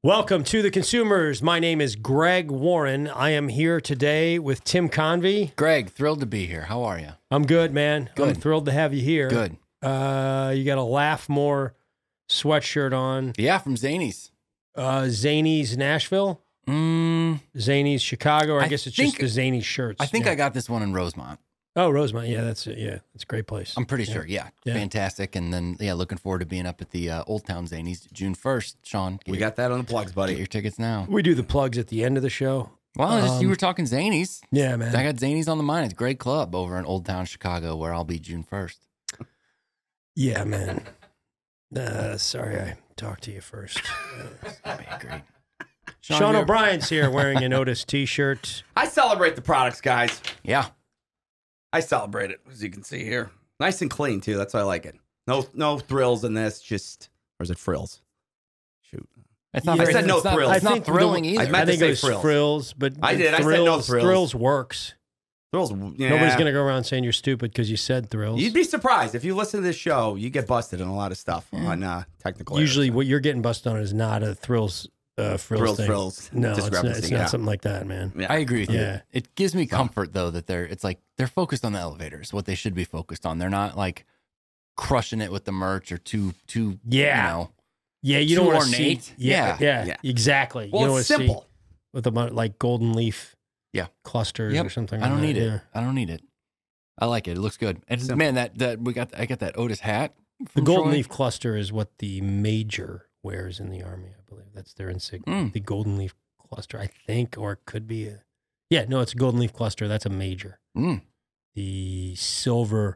Welcome to The Consumers. My name is Greg Warren. I am here today with Tim Convey. Greg, thrilled to be here. How are you? I'm good, man. Good. I'm thrilled to have you here. Good. You got a Laugh More sweatshirt on. Yeah, from Zanies. Zanies Nashville? Zanies Chicago? Or I guess it's just the Zanies shirts. I think I got this one in Rosemont. Oh, Rosemont. Yeah, that's it. Yeah, it's a great place. I'm pretty sure. Yeah. Fantastic. And then, looking forward to being up at the Old Town Zanies June 1st. Sean, We got that on the plugs, buddy. get your tickets now. We do the plugs at the end of the show. Well, you were talking Zanies. Yeah, man. I got Zanies on the mind. It's a great club over in Old Town Chicago where I'll be June 1st. Yeah, man. Sorry I talked to you first. That'd be great. Sean O'Brien's here wearing an Otis t-shirt. I celebrate the products, guys. Yeah. I celebrate it, as you can see here. Nice and clean, too. That's why I like it. No thrills in this, just... Or is it frills? Shoot. It's not Yeah, very- I said no it's not- thrills. It's I not think thrilling I either. meant I think to it say was frills. but I did. I said Thrills, no thrills. Thrills works. Thrills, yeah. Nobody's going to go around saying you're stupid because you said thrills. You'd be surprised. If you listen to this show, you get busted on a lot of stuff on technical errors. Usually what you're getting busted on is not a frills thing. Frills No, it's not discrepancy, something like that, man. Yeah. I agree with Yeah. you. It gives me comfort though that they're focused on the elevators, what they should be focused on. They're not like crushing it with the merch or too Yeah, you too don't want to see. ornate. Yeah, Yeah. exactly. Well, you don't it's wanna see simple. with a like golden leaf clusters Yep. or something. I don't like need that. it. Yeah. I don't need it. I like it. It looks good. And man, I got that Otis hat. The from golden Troy. leaf cluster is what the major wears in the Army, I believe. That's their insignia. The golden leaf cluster, I think, or it could be it's a golden leaf cluster. That's a major. Mm. The silver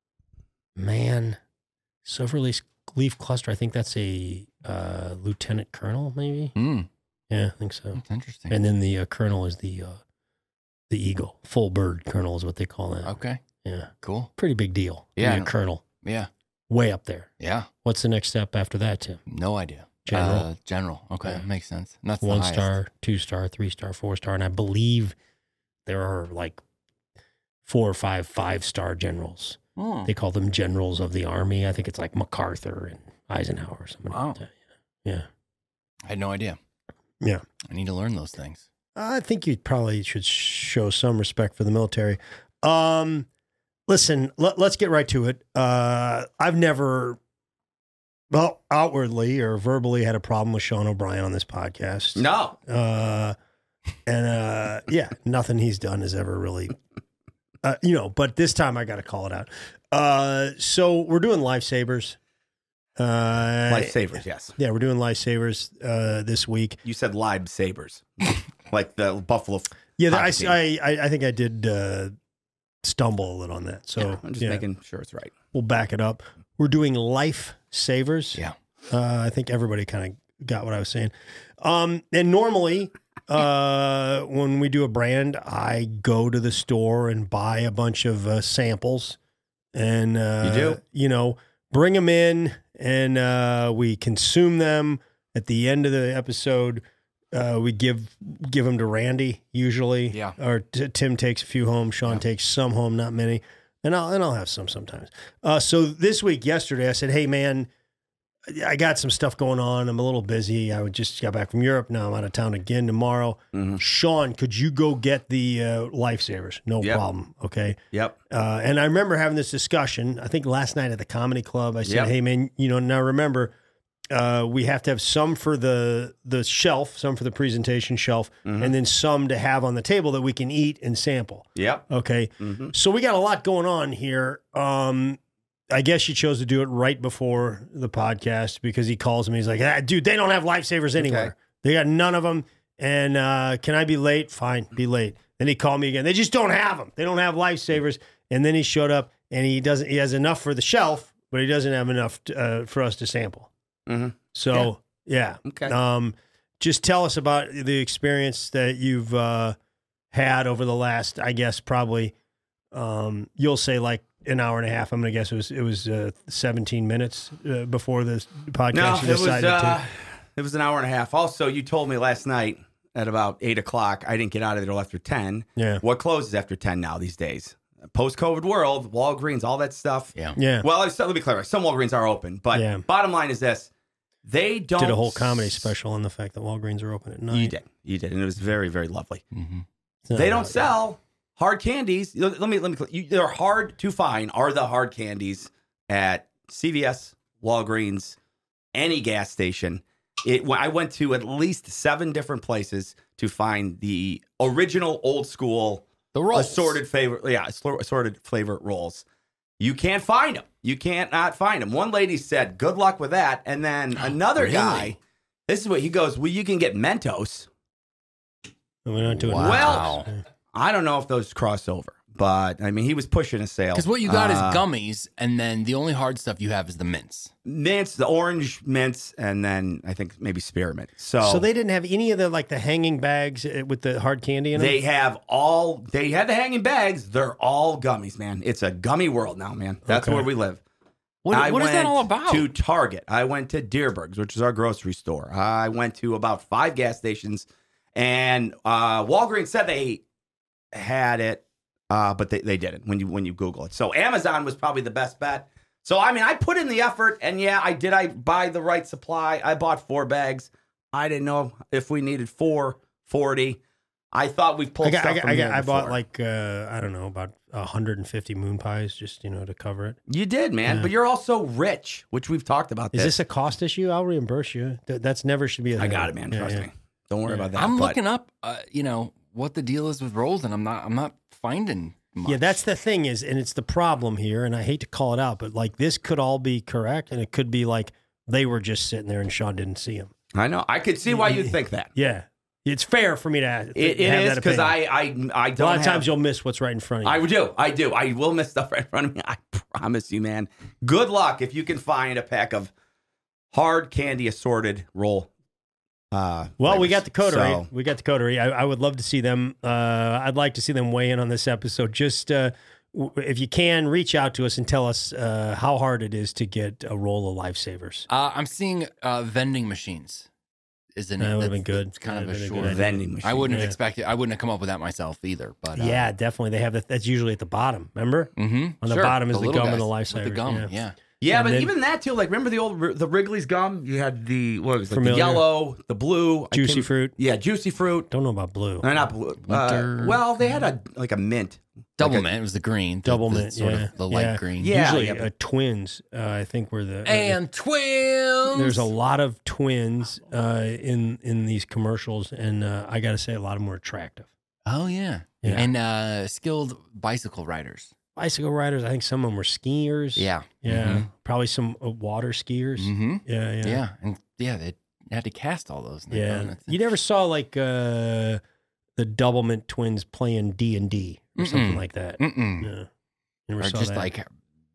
leaf cluster, I think that's a lieutenant colonel, maybe. Mm. Yeah, I think so. That's interesting. And then the colonel is the eagle, full bird colonel is what they call that. Okay. Yeah, Cool. pretty big deal. to Yeah. be a colonel, Yeah. way up there. Yeah. What's the next step after that, Tim? No idea. General. General. Okay. Yeah. Makes sense. And that's the 1 highest. star, 2 star, 3 star, 4 star, and I believe there are like 4 or 5 5-star generals. Hmm. They call them generals of the Army. I think it's like MacArthur and Eisenhower or something Wow. like that. Yeah. I had no idea. Yeah. I need to learn those things. I think you probably should show some respect for the military. Listen, let's get right to it. I've never, outwardly or verbally had a problem with Sean O'Brien on this podcast. No. Nothing he's done has ever really, but this time I got to call it out. So we're doing Lifesavers. Lifesavers, yes. Yeah, we're doing Lifesavers this week. You said live sabers. Like the Buffalo. Yeah, hockey team. I think I did stumble a little on that. So Yeah, I'm just making sure it's right. we'll back it up. We're doing Lifesavers. Yeah. I think everybody kind of got what I was saying. And normally, when we do a brand, I go to the store and buy a bunch of samples, and You do? Bring them in, and we consume them. At the end of the episode, we give them to Randy usually. Yeah. Or Tim takes a few home. Sean takes some home, not many, and I'll have some sometimes. So this week, yesterday, I said, "Hey, man, I got some stuff going on. I'm a little busy. I just got back from Europe. Now I'm out of town again tomorrow. Mm-hmm. Sean, could you go get the Lifesavers? No Yep. problem. Okay." Yep. And I remember having this discussion, I think last night at the comedy club. I said, Yep. "Hey, man, now remember, we have to have some for the shelf, some for the presentation shelf, and then some to have on the table that we can eat and sample." Yep. Okay. Mm-hmm. So we got a lot going on here. I guess you chose to do it right before the podcast because he calls me. He's like, dude, they don't have Lifesavers anywhere. Okay. They got none of them. And can I be late? Fine, be late. Then he called me again. They just don't have them. They don't have Lifesavers. And then he showed up and he has enough for the shelf, but he doesn't have enough for us to sample. Mm-hmm. So, yeah. Okay. Just tell us about the experience that you've had over the last, I guess, probably, you'll say like an hour and a half. I'm going to guess it was 17 minutes before this podcast. No, it was an hour and a half. Also, you told me last night at about 8 o'clock, I didn't get out of there till after 10. Yeah. What closes after 10 now these days? Post-COVID world, Walgreens, all that stuff. Yeah. Yeah. Well, let me clarify. Some Walgreens are open, but Yeah. bottom line is this. They don't Did a whole comedy special on the fact that Walgreens are open at night. You did, and it was very, very lovely. Mm-hmm. They don't sell hard candies. Let me. They're hard to find. Are the hard candies at CVS, Walgreens, any gas station? I went to at least 7 different places to find the original old school assorted flavor rolls. You can't find them. You can't not find them. One lady said, "Good luck with that." And then another guy, this is what he goes, "Well, you can get Mentos." We're not doing Well, I don't know if those cross over, but I mean, he was pushing a sale. Because what you got is gummies, and then the only hard stuff you have is the mints. Mints, the orange mints, and then I think maybe spearmint. So they didn't have any of the hanging bags with the hard candy in them? They had the hanging bags. They're all gummies, man. It's a gummy world now, man. That's where we live. What is that all about? To Target. I went to Deerberg's, which is our grocery store. I went to about 5 gas stations, and Walgreens said they had it, but they didn't when you Google it. So Amazon was probably the best bet. So, I mean, I put in the effort, and yeah, I buy the right supply. I bought 4 bags. I didn't know if we needed 40. I thought we pulled stuff from here I bought before. I don't know, about 150 moon pies just, to cover it. You did, man, but you're also rich, which we've talked about. Is this a cost issue? I'll reimburse you. That's never should be a thing. I got it, man. Trust me. Don't worry about that. I'm looking up, what the deal is with rolls, and I'm not finding much. Yeah, that's the thing and it's the problem here, and I hate to call it out, but this could all be correct, and it could be they were just sitting there and Sean didn't see them. I know. I could see why you'd think that. Yeah. It's fair for me to have it is because I don't. A lot of times you'll miss what's right in front of you. I do. I will miss stuff right in front of me. I promise you, man. Good luck if you can find a pack of hard candy assorted roll. Well, we got the coterie. We got the coterie. I would love to see them. I'd like to see them weigh in on this episode. Just if you can, reach out to us and tell us how hard it is to get a roll of Lifesavers. I'm seeing vending machines. Isn't it? That would have been good. It's kind of a short vending machine. I wouldn't have expected. I wouldn't have come up with that myself either. But yeah, definitely. They have that's usually at the bottom. Remember? Mm-hmm. On the bottom is the gum and the Lifesavers. The gum, yeah. Yeah, but even that too. Remember the Wrigley's gum? You had the the yellow, the blue, juicy fruit. Yeah, juicy fruit. Don't know about blue. No, not blue. Well, they had a mint. Double mint. It was the green. Double mint. Sort of the light green. Yeah. Usually twins. I think were the twins. There's a lot of twins in these commercials, and I got to say, a lot of them were attractive. Oh yeah. And skilled bicycle riders. Bicycle riders. I think some of them were skiers. Yeah. Probably some water skiers. Mm-hmm. Yeah. And they had to cast all those. Yeah. You never saw the Doublemint twins playing D&D or something like that. Mm-mm. Never or saw just that.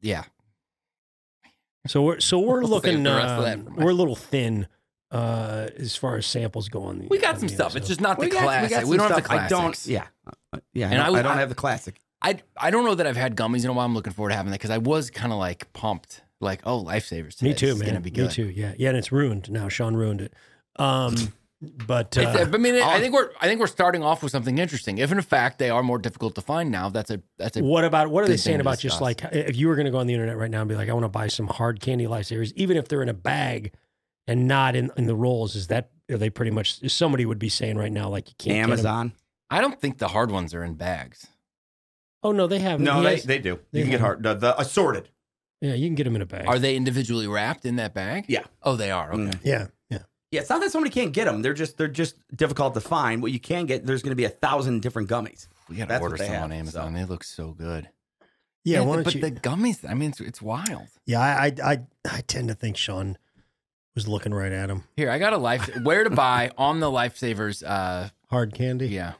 So we're looking. the rest of that for we're a little thin as far as samples go on. We got some stuff. It's just not the classic. We don't have the classics. And I don't have the classic. I don't know that I've had gummies in a while. I'm looking forward to having that because I was kind of pumped. Lifesavers today. Me too, man. It's gonna be good. Me too. Yeah, and it's ruined now. Sean ruined it. But I think we're starting off with something interesting. If in fact they are more difficult to find now, that's a. What are they saying about just if you were going to go on the internet right now and be like, I want to buy some hard candy Lifesavers, even if they're in a bag and not in the rolls, are they pretty much? Somebody would be saying right now you can't. Amazon. I don't think the hard ones are in bags. Oh no, they have. No, they do. You can get hard the assorted. Yeah, you can get them in a bag. Are they individually wrapped in that bag? Yeah. Oh, they are. Okay. Yeah. Yeah, it's not that somebody can't get them. They're just difficult to find. What you can get, there's going to be 1,000 different gummies. We got to order some on Amazon. They look so good. Yeah, the gummies. I mean, it's wild. Yeah, I tend to think Sean was looking right at him. Here, I got where to buy on the Lifesavers. Hard candy. Yeah.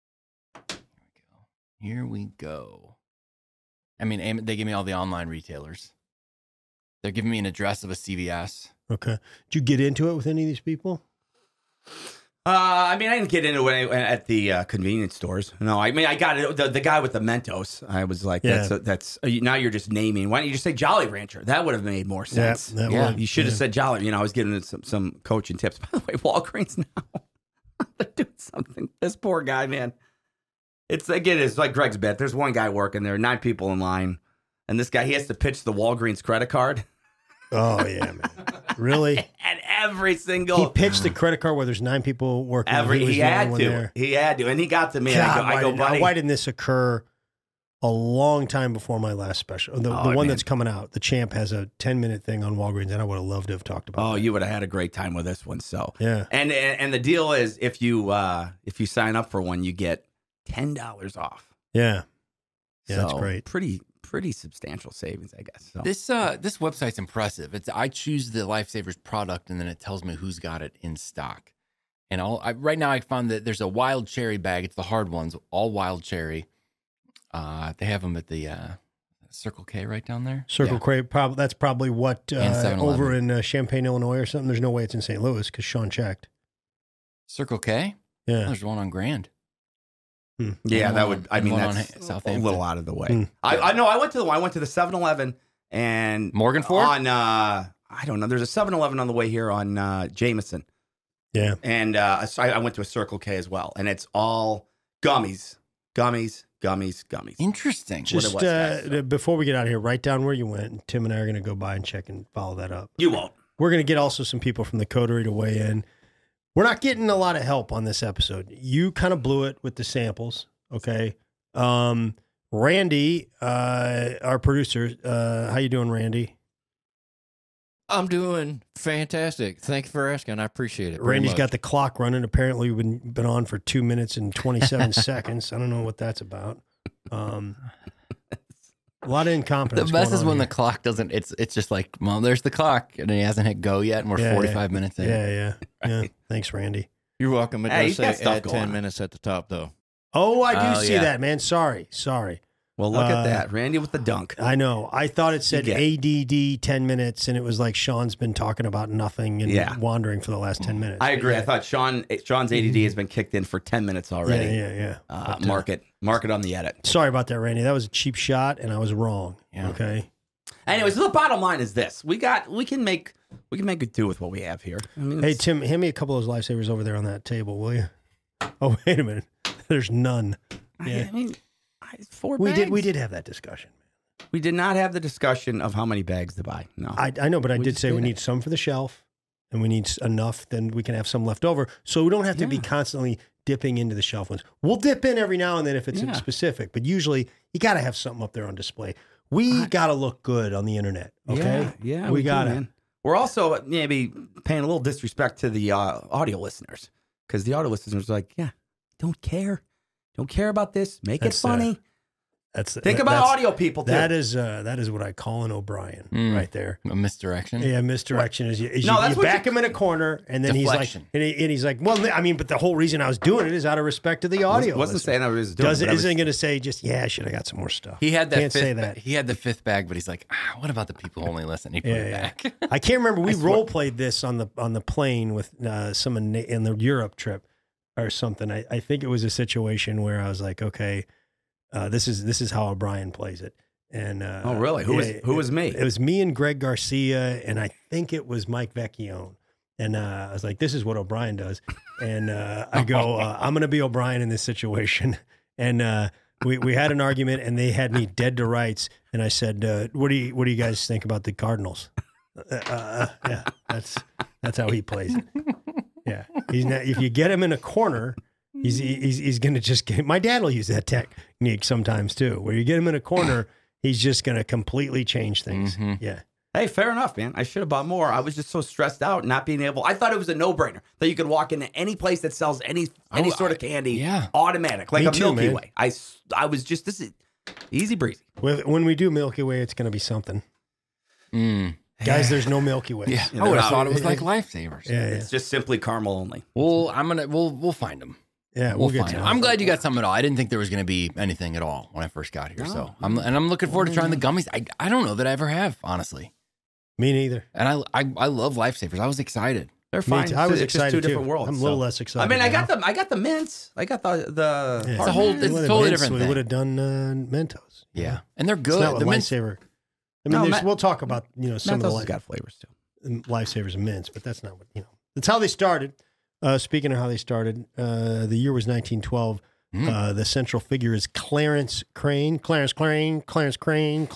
Here we go. I mean, they give me all the online retailers. They're giving me an address of a CVS. Okay. Did you get into it with any of these people? I didn't get into it at the convenience stores. No, I got it. The guy with the Mentos. I was like, that's now you're just naming. Why don't you just say Jolly Rancher? That would have made more sense. Yeah, you should have said Jolly. I was giving it some coaching tips. By the way, Walgreens now they're doing something. This poor guy, man. It's like Greg's bet. There's one guy working there, 9 people in line, and this guy he has to pitch the Walgreens credit card. Oh yeah, man. Really? And every single. He pitched the credit card where there's 9 people working. He had to. He had to, and he got to me. God, I go, buddy. why didn't this occur a long time before my last special? The one man. that's coming out. The Champ has a 10-minute thing on Walgreens, and I would have loved to have talked about. Oh, that. you would have had a great time with this one. So Yeah. and the deal is if you sign up for one, you get $10 off. Yeah, that's So, great. Pretty substantial savings, I guess. So. This website's impressive. I choose the Lifesavers product, and then it tells me who's got it in stock. And right now, I found that there's a wild cherry bag. It's the hard ones, all wild cherry. They have them at the Circle K right down there. Circle K, that's probably what And 7-Eleven. over in Champaign, Illinois, or something. There's no way it's in St. Louis because Sean checked. Circle K. Yeah, There's one on Grand. Yeah, that would. I and mean, one on that's a Southampton. little out of the way. Hmm. I know. I went to the 7-Eleven and Morgan Ford? on. I don't know. There's a 7-Eleven on the way here on Jameson, yeah. and so I went to a Circle K as well, and it's all gummies. Interesting. Just was, guys, so. before we get out of here, write down where you went. Tim and I are going to go by and check and follow that up. You won't. We're going to get also some people from the Coterie to weigh in. We're not getting a lot of help on this episode. You kind of blew it with the samples, okay? Randy, our producer, how you doing, Randy? I'm doing fantastic. Thank you for asking. I appreciate it. very Randy's much. got the clock running. Apparently, we've been on for 2 minutes and 27 seconds. I don't know what that's about. A lot of The incompetence. best going is on when here. the clock doesn't. It's just like, well, there's the clock, and he hasn't hit go yet, and we're Yeah, 45 minutes in. Yeah. Thanks, Randy. You're welcome. It Hey, does he's got say stuff add going 10 on. minutes at the top, though. Oh, I do Oh, see yeah. that, man. Sorry. Well, look at that, Randy with the dunk. I know. I thought it said You ADD 10 minutes, and it was like Sean's been talking about nothing and wandering for the last 10 minutes. I agree. Yeah. I thought Sean's ADD has been kicked in for 10 minutes already. Yeah. But, Mark it on the edit. Sorry about that, Randy. That was a cheap shot, and I was wrong. Yeah. Okay. Anyways, the bottom line is this: we can make it do with what we have here. I mean, Hey, Tim, hand me a couple of those lifesavers over there on that table, will you? Oh, wait a minute. There's none. Yeah. I mean, 4 We bags. did have that discussion. We did not have the discussion of how many bags to buy. No. I know, but I We did just say we did it. need some for the shelf, and we need enough. Then we can have some left over, so we don't have to be Yeah. constantly dipping into the shelf ones. We'll dip in every now and then if it's Yeah. specific, but usually you got to have something up there on display. We got to look good on the internet. Okay, Yeah, we do, got it. man. We're also maybe paying a little disrespect to the audio listeners because the audio listeners are like, yeah, don't care about this. Make That's, it funny. Think about that's- audio people too. That is what I call an O'Brien right there. A misdirection. Yeah, misdirection is you No, that's you what back him in a corner, and then Deflection. he's like, and he's like, well, I mean, but the whole reason I was doing it is out of respect to the audio. wasn't listener. saying I was doing Does it. it but I was- isn't going to say just I should have got some more stuff. He had that Can't fifth. say that. He had the 5th bag, but he's like, what about the people who only listen? He put it back. I can't remember. We role played this on the plane with someone in the Europe trip or something. I think it was a situation where I was like, okay, this is how O'Brien plays it. And Oh, really? Who was me? It was me and Greg Garcia, and I think it was Mike Vecchione. And I was like, this is what O'Brien does. And I go, I'm going to be O'Brien in this situation. And we had an argument, and they had me dead to rights. And I said, what do you guys think about the Cardinals? Yeah, that's how he plays it. Yeah, he's not. If you get him in a corner, he's going to just get. My dad will use that technique sometimes too, where you get him in a corner, he's just going to completely change things. Mhm. Yeah. Hey, fair enough, man. I should have bought more. I was just so stressed out not being able. I thought it was a no-brainer that you could walk into any place that sells any sort of candy, yeah. automatic, like Me a too, Milky man. Way. I was just this is easy breezy. When we do Milky Way, it's going to be something. Guys, there's no Milky Way. Yeah, You I would have know, thought it was like Lifesavers. Yeah. It's just simply caramel only. We'll find them. Yeah, We'll get find to them. it. I'm glad you got some at all. I didn't think there was going to be anything at all when I first got here. So I'm looking forward to trying the gummies. I don't know that I ever have, honestly. Me neither. And I love Lifesavers. I was excited. They're Me fine. too. I was It's just excited two different too. worlds. I'm a little so. less excited. I mean, I now. got the mints. I got the Yeah. hard a whole- mints. it's Well, the totally mints, different We thing. would have done Mentos. Yeah, and they're It's good. not what The mints- Lifesaver. I mean, No, we'll talk about some Mentos of has the got flavors too. Lifesavers and mints, but that's not what That's how they started. Speaking of how they started, the year was 1912. The central figure is Clarence Crane of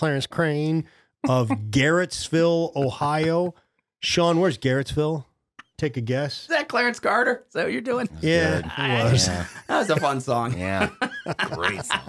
Garrettsville, Ohio. Sean, where's Garrettsville? Take a guess. Is that Clarence Carter? Is that what you're doing? Yeah, good. it was. Yeah. That was a fun song. Yeah. Great song.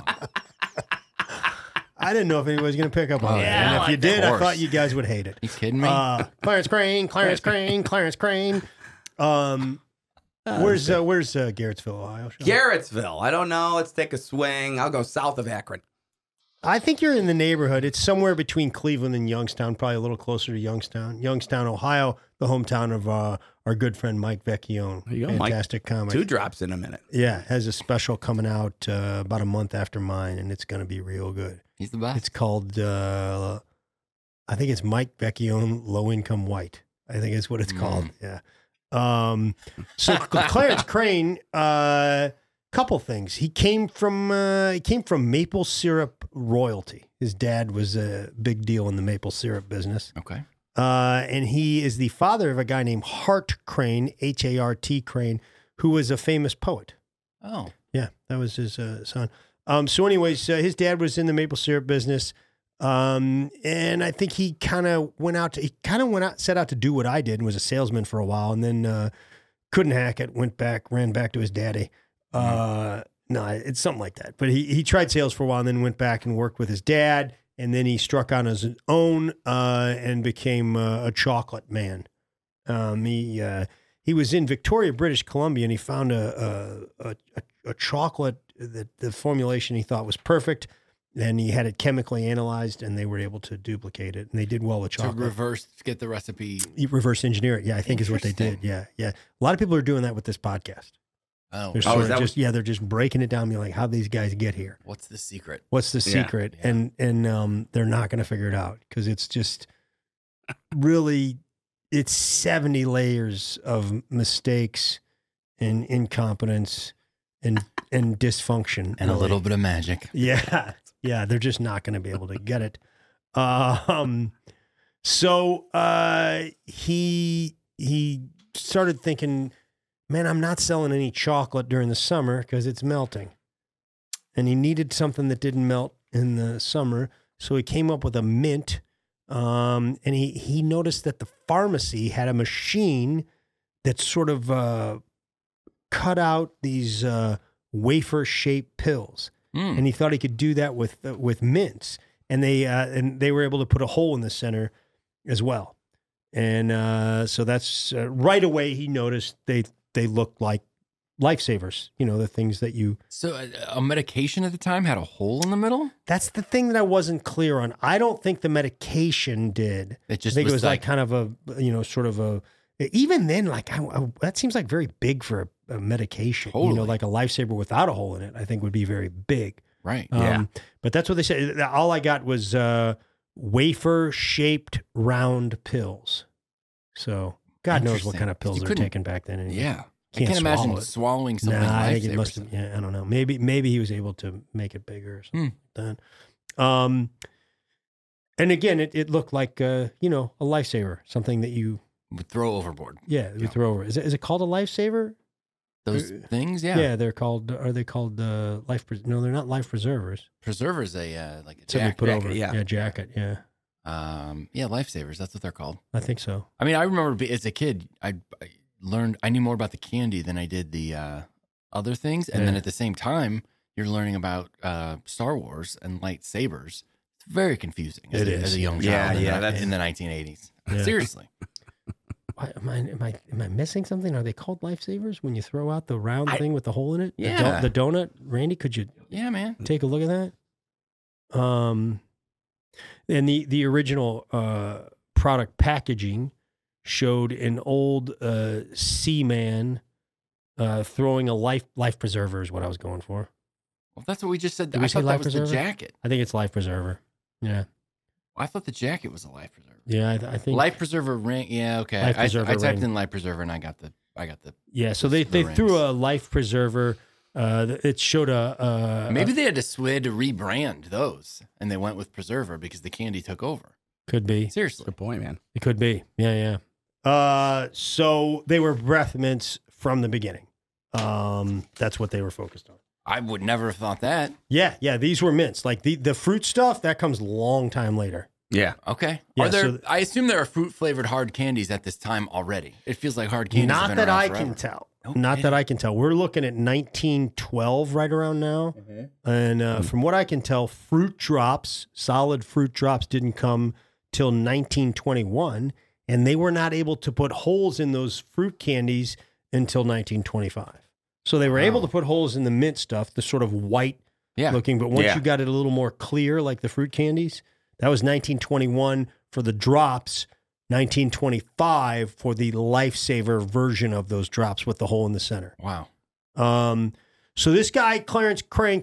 I didn't know if anybody was going to pick up on it. yeah, And I if like you that. did, I Of thought course. you guys would hate it. You kidding me? Clarence Crane, Clarence Crane, Clarence Crane. Where's Garrettsville, Ohio? Sean? Garrettsville. I don't know. Let's take a swing. I'll go south of Akron. I think you're in the neighborhood. It's somewhere between Cleveland and Youngstown, probably a little closer to Youngstown. Youngstown, Ohio, the hometown of our good friend Mike Vecchione. There you go, Mike. Fantastic comic. 2 drops in a minute. Yeah, has a special coming out about a month after mine, and it's going to be real good. He's the best. It's called, I think it's Mike Vecchione, Low Income White. I think it's what it's called. Yeah. So Clarence Crane, couple things. He came from maple syrup royalty. His dad was a big deal in the maple syrup business. Okay. And he is the father of a guy named Hart Crane, H-A-R-T Crane, who was a famous poet. Oh. Yeah, that was his son. So anyways, his dad was in the maple syrup business. And I think he kind of set out to do what I did and was a salesman for a while, and then couldn't hack it, ran back to his daddy. No, it's something like that. But he tried sales for a while and then went back and worked with his dad. And then he struck on his own and became a chocolate man. He was in Victoria, British Columbia, and he found a chocolate that the formulation he thought was perfect. And he had it chemically analyzed, and they were able to duplicate it. And they did well with chocolate. To get the recipe. Reverse engineer it. Yeah, I think is what they did. Yeah, yeah. A lot of people are doing that with this podcast. Oh. They're is sort of that just they're just breaking it down, being like, how'd these guys get here? What's the secret? What's the Yeah. secret? Yeah. And they're not going to figure it out because it's just really, it's 70 layers of mistakes and incompetence and dysfunction. And a really. little bit of magic. Yeah. Yeah. They're just not going to be able to get it. So he started thinking, man, I'm not selling any chocolate during the summer because it's melting. And he needed something that didn't melt in the summer. So he came up with a mint. And he noticed that the pharmacy had a machine that sort of cut out these wafer-shaped pills. Mm. And he thought he could do that with mints. And they were able to put a hole in the center as well. And so that's right away he noticed they looked like lifesavers, the things that you... So a medication at the time had a hole in the middle? That's the thing that I wasn't clear on. I don't think the medication did. It just I think it was like kind of a, sort of a... Even then, like, that seems like very big for a medication. Totally. Like a lifesaver without a hole in it, I think would be very big. right. Yeah. But that's what they said. All I got was wafer-shaped round pills. So God knows what Interesting. kind of pills You they're couldn't- taking back then. Anyway. Yeah. I Can't can't imagine swallow it. swallowing something Nah, I like think it must have. Yeah, I don't know. Maybe he was able to make it bigger or something like that. And again, it looked like a lifesaver, something that you Would throw overboard. you throw over. Is it called a lifesaver? Those things, yeah. Yeah, they're called. Are they called life? No, they're not life preservers. Preserver's a like a Something you jacket. put over. yeah. Yeah, jacket. Yeah, Lifesavers. That's what they're called. I think so. I mean, I remember as a kid, I knew more about the candy than I did the other things, and then Yeah. at the same time, you're learning about Star Wars and lightsabers. It's very confusing as, It a, is. as a young Yeah, child yeah, in, that's- in the 1980s. Yeah. Seriously. Am I missing something? Are they called lifesavers when you throw out the round thing with the hole in it? Yeah. The donut. Randy, could you Yeah, man. take a look at that? And the original product packaging showed an old seaman throwing a life preserver is what I was going for. Well, that's what we just said. Did we I say thought life that was the preserver? jacket. I think it's life preserver. Yeah, I thought the jacket was a life preserver. yeah. I think Life preserver ring. Yeah, okay. Life I preserver typed ring. in life preserver and I got the. Yeah, so they the threw rings. a life preserver. It showed a Maybe they had to rebrand those, and they went with preserver because the candy took over. could be. Seriously. Good point, man. It could be. Yeah. So they were breath mints from the beginning. That's what they were focused on. I would never have thought that. Yeah. These were mints. Like the fruit stuff that comes a long time later. Yeah. Okay. Yeah, Are there? so- I assume there are fruit flavored hard candies at this time already. It feels like hard candies. have Not been that around I forever. can tell. No Not kidding. that I can tell. We're looking at 1912 right around now. And from what I can tell, fruit drops, solid fruit drops didn't come till 1921. And they were not able to put holes in those fruit candies until 1925. So they were able to put holes in the mint stuff, the sort of white Yeah. looking. But once Yeah. you got it a little more clear, like the fruit candies, that was 1921 for the drops. 1925 for the Lifesaver version of those drops with the hole in the center. Wow. So this guy, Clarence Crane,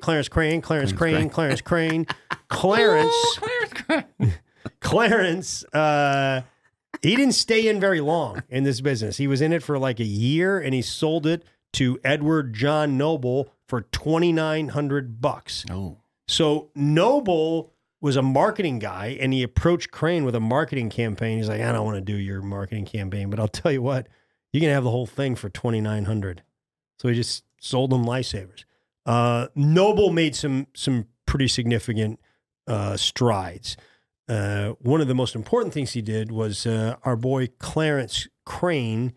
he didn't stay in very long in this business. He was in it for like a year, and he sold it to Edward John Noble for $2,900. Oh. So Noble was a marketing guy, and he approached Crane with a marketing campaign. He's like, I don't want to do your marketing campaign, but I'll tell you what, you can have the whole thing for $2,900. So he just sold them Lifesavers. Noble made some pretty significant strides. One of the most important things he did was our boy Clarence Crane.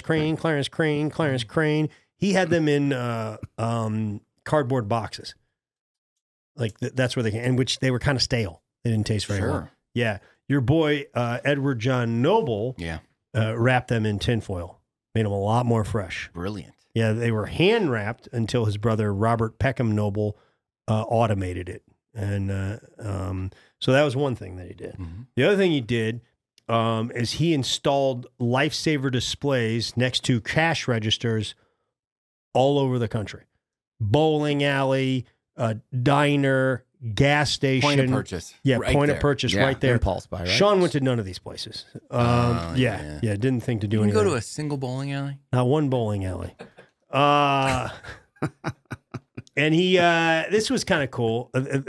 He had them in cardboard boxes. Like that's where they came, in which they were kind of stale. They didn't taste very well. Yeah. Your boy, Edward John Noble, Yeah. wrapped them in tinfoil, made them a lot more fresh. Brilliant. Yeah. They were hand wrapped until his brother, Robert Peckham Noble, automated it. And so that was one thing that he did. Mm-hmm. The other thing he did is he installed Lifesaver displays next to cash registers all over the country. Bowling alley, diner, gas station. Point of purchase. Yeah, Right point there. of purchase Yeah, right there. Impulse buy, right? Sean went to none of these places. yeah. Didn't think to do You can anything. go to a single bowling alley. Not one bowling alley. And he, this was kind of cool.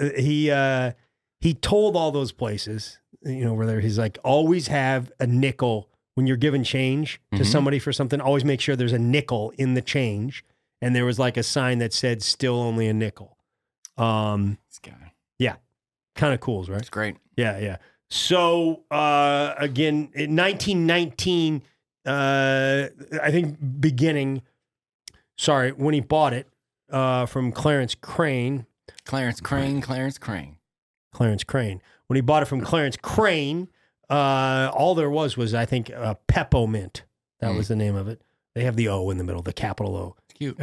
He told all those places, where he's like, always have a nickel when you're giving change to somebody for something. Always make sure there's a nickel in the change. And there was like a sign that said, "Still only a nickel." This guy. Yeah, kind of cool, right? It's great. Yeah. So again, in 1919, I think when he bought it from Clarence Crane. Clarence Crane. When he bought it from Clarence Crane, all there was I think Pepomint. That was the name of it. They have the O in the middle, the capital O. It's cute.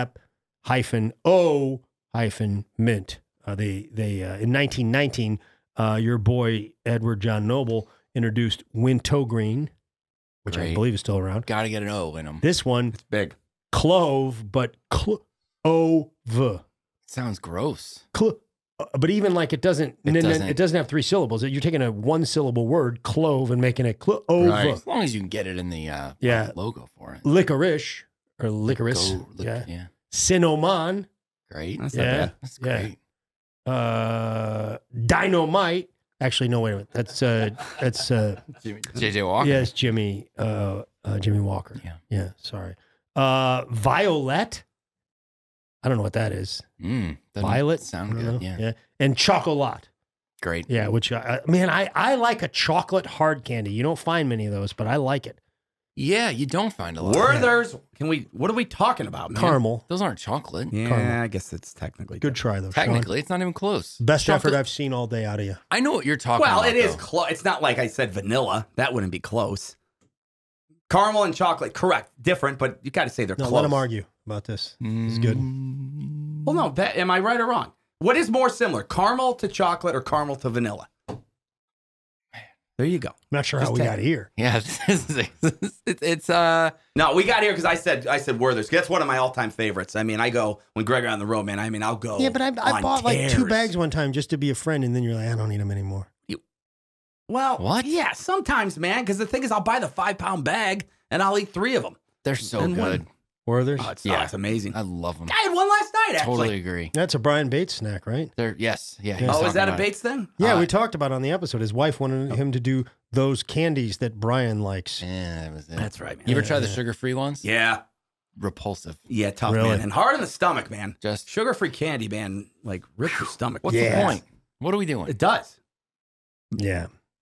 Pep-O-Mint. In 1919, your boy Edward John Noble introduced Wintergreen, which I Great. believe is still around. Got to get an O in them. This one, It's big. clove, but clove. Sounds gross. But even like it doesn't have three syllables. You're taking a one syllable word, clove, and making it clove. Right. As long as you can get it in the logo for it. Licorice or licorice. Yeah. Cinnamon. Great. That's Yeah. not bad. That's Yeah. great. Dynamite. Actually, no, wait a minute. That's JJ Walker. yeah, it's Jimmy Walker. Yeah. Sorry. Violet. I don't know what that is. Doesn't Violet. sound I don't good. know. Yeah. And chocolat. Great. Yeah, which I like a chocolate hard candy. You don't find many of those, but I like it. Yeah, you don't find a lot. Werther's. What are we talking about, man? Caramel. Those aren't chocolate. Yeah, Caramel. I guess it's technically Good try though. Sean. Technically, it's not even close. Best Chocolate- effort I've seen all day out of you. I know what you're talking Well, about. it is though. close. It's not like I said vanilla. That wouldn't be close. Caramel and chocolate, correct. Different, but you got to say they're No, close. let him argue about this. This is good. Well, no, am I right or wrong? What is more similar, caramel to chocolate or caramel to vanilla? There you go. I'm not sure how Just we take got it. here. Yeah, it's No, we got here because I said Werther's. That's one of my all-time favorites. I mean, I go when Greg on the road, man. I mean, I'll go. Yeah, but I on bought like 2 tears. bags one time just to be a friend, and then you're like, I don't need them anymore. Well, What? Yeah, sometimes, man. Because the thing is, I'll buy the 5-pound bag and I'll eat 3 of them. they're so And good. Werther's? Oh, it's Yeah. it's amazing. I love them. I had one last night, actually. Totally agree. That's a Brian Bates snack, right? They're yes, yeah. he Yeah. was Oh, is talking that a about it. Bates thing? Yeah, we talked about it on the episode. His wife wanted him to do those candies that Brian likes. Yeah, that was it. That's right, man. You ever try the sugar-free ones? Yeah. Repulsive. Yeah, tough, Really? man. And hard on the stomach, man. Just Sugar-free candy, man, like rips your stomach. what's the point? What are we doing? It does. Yeah.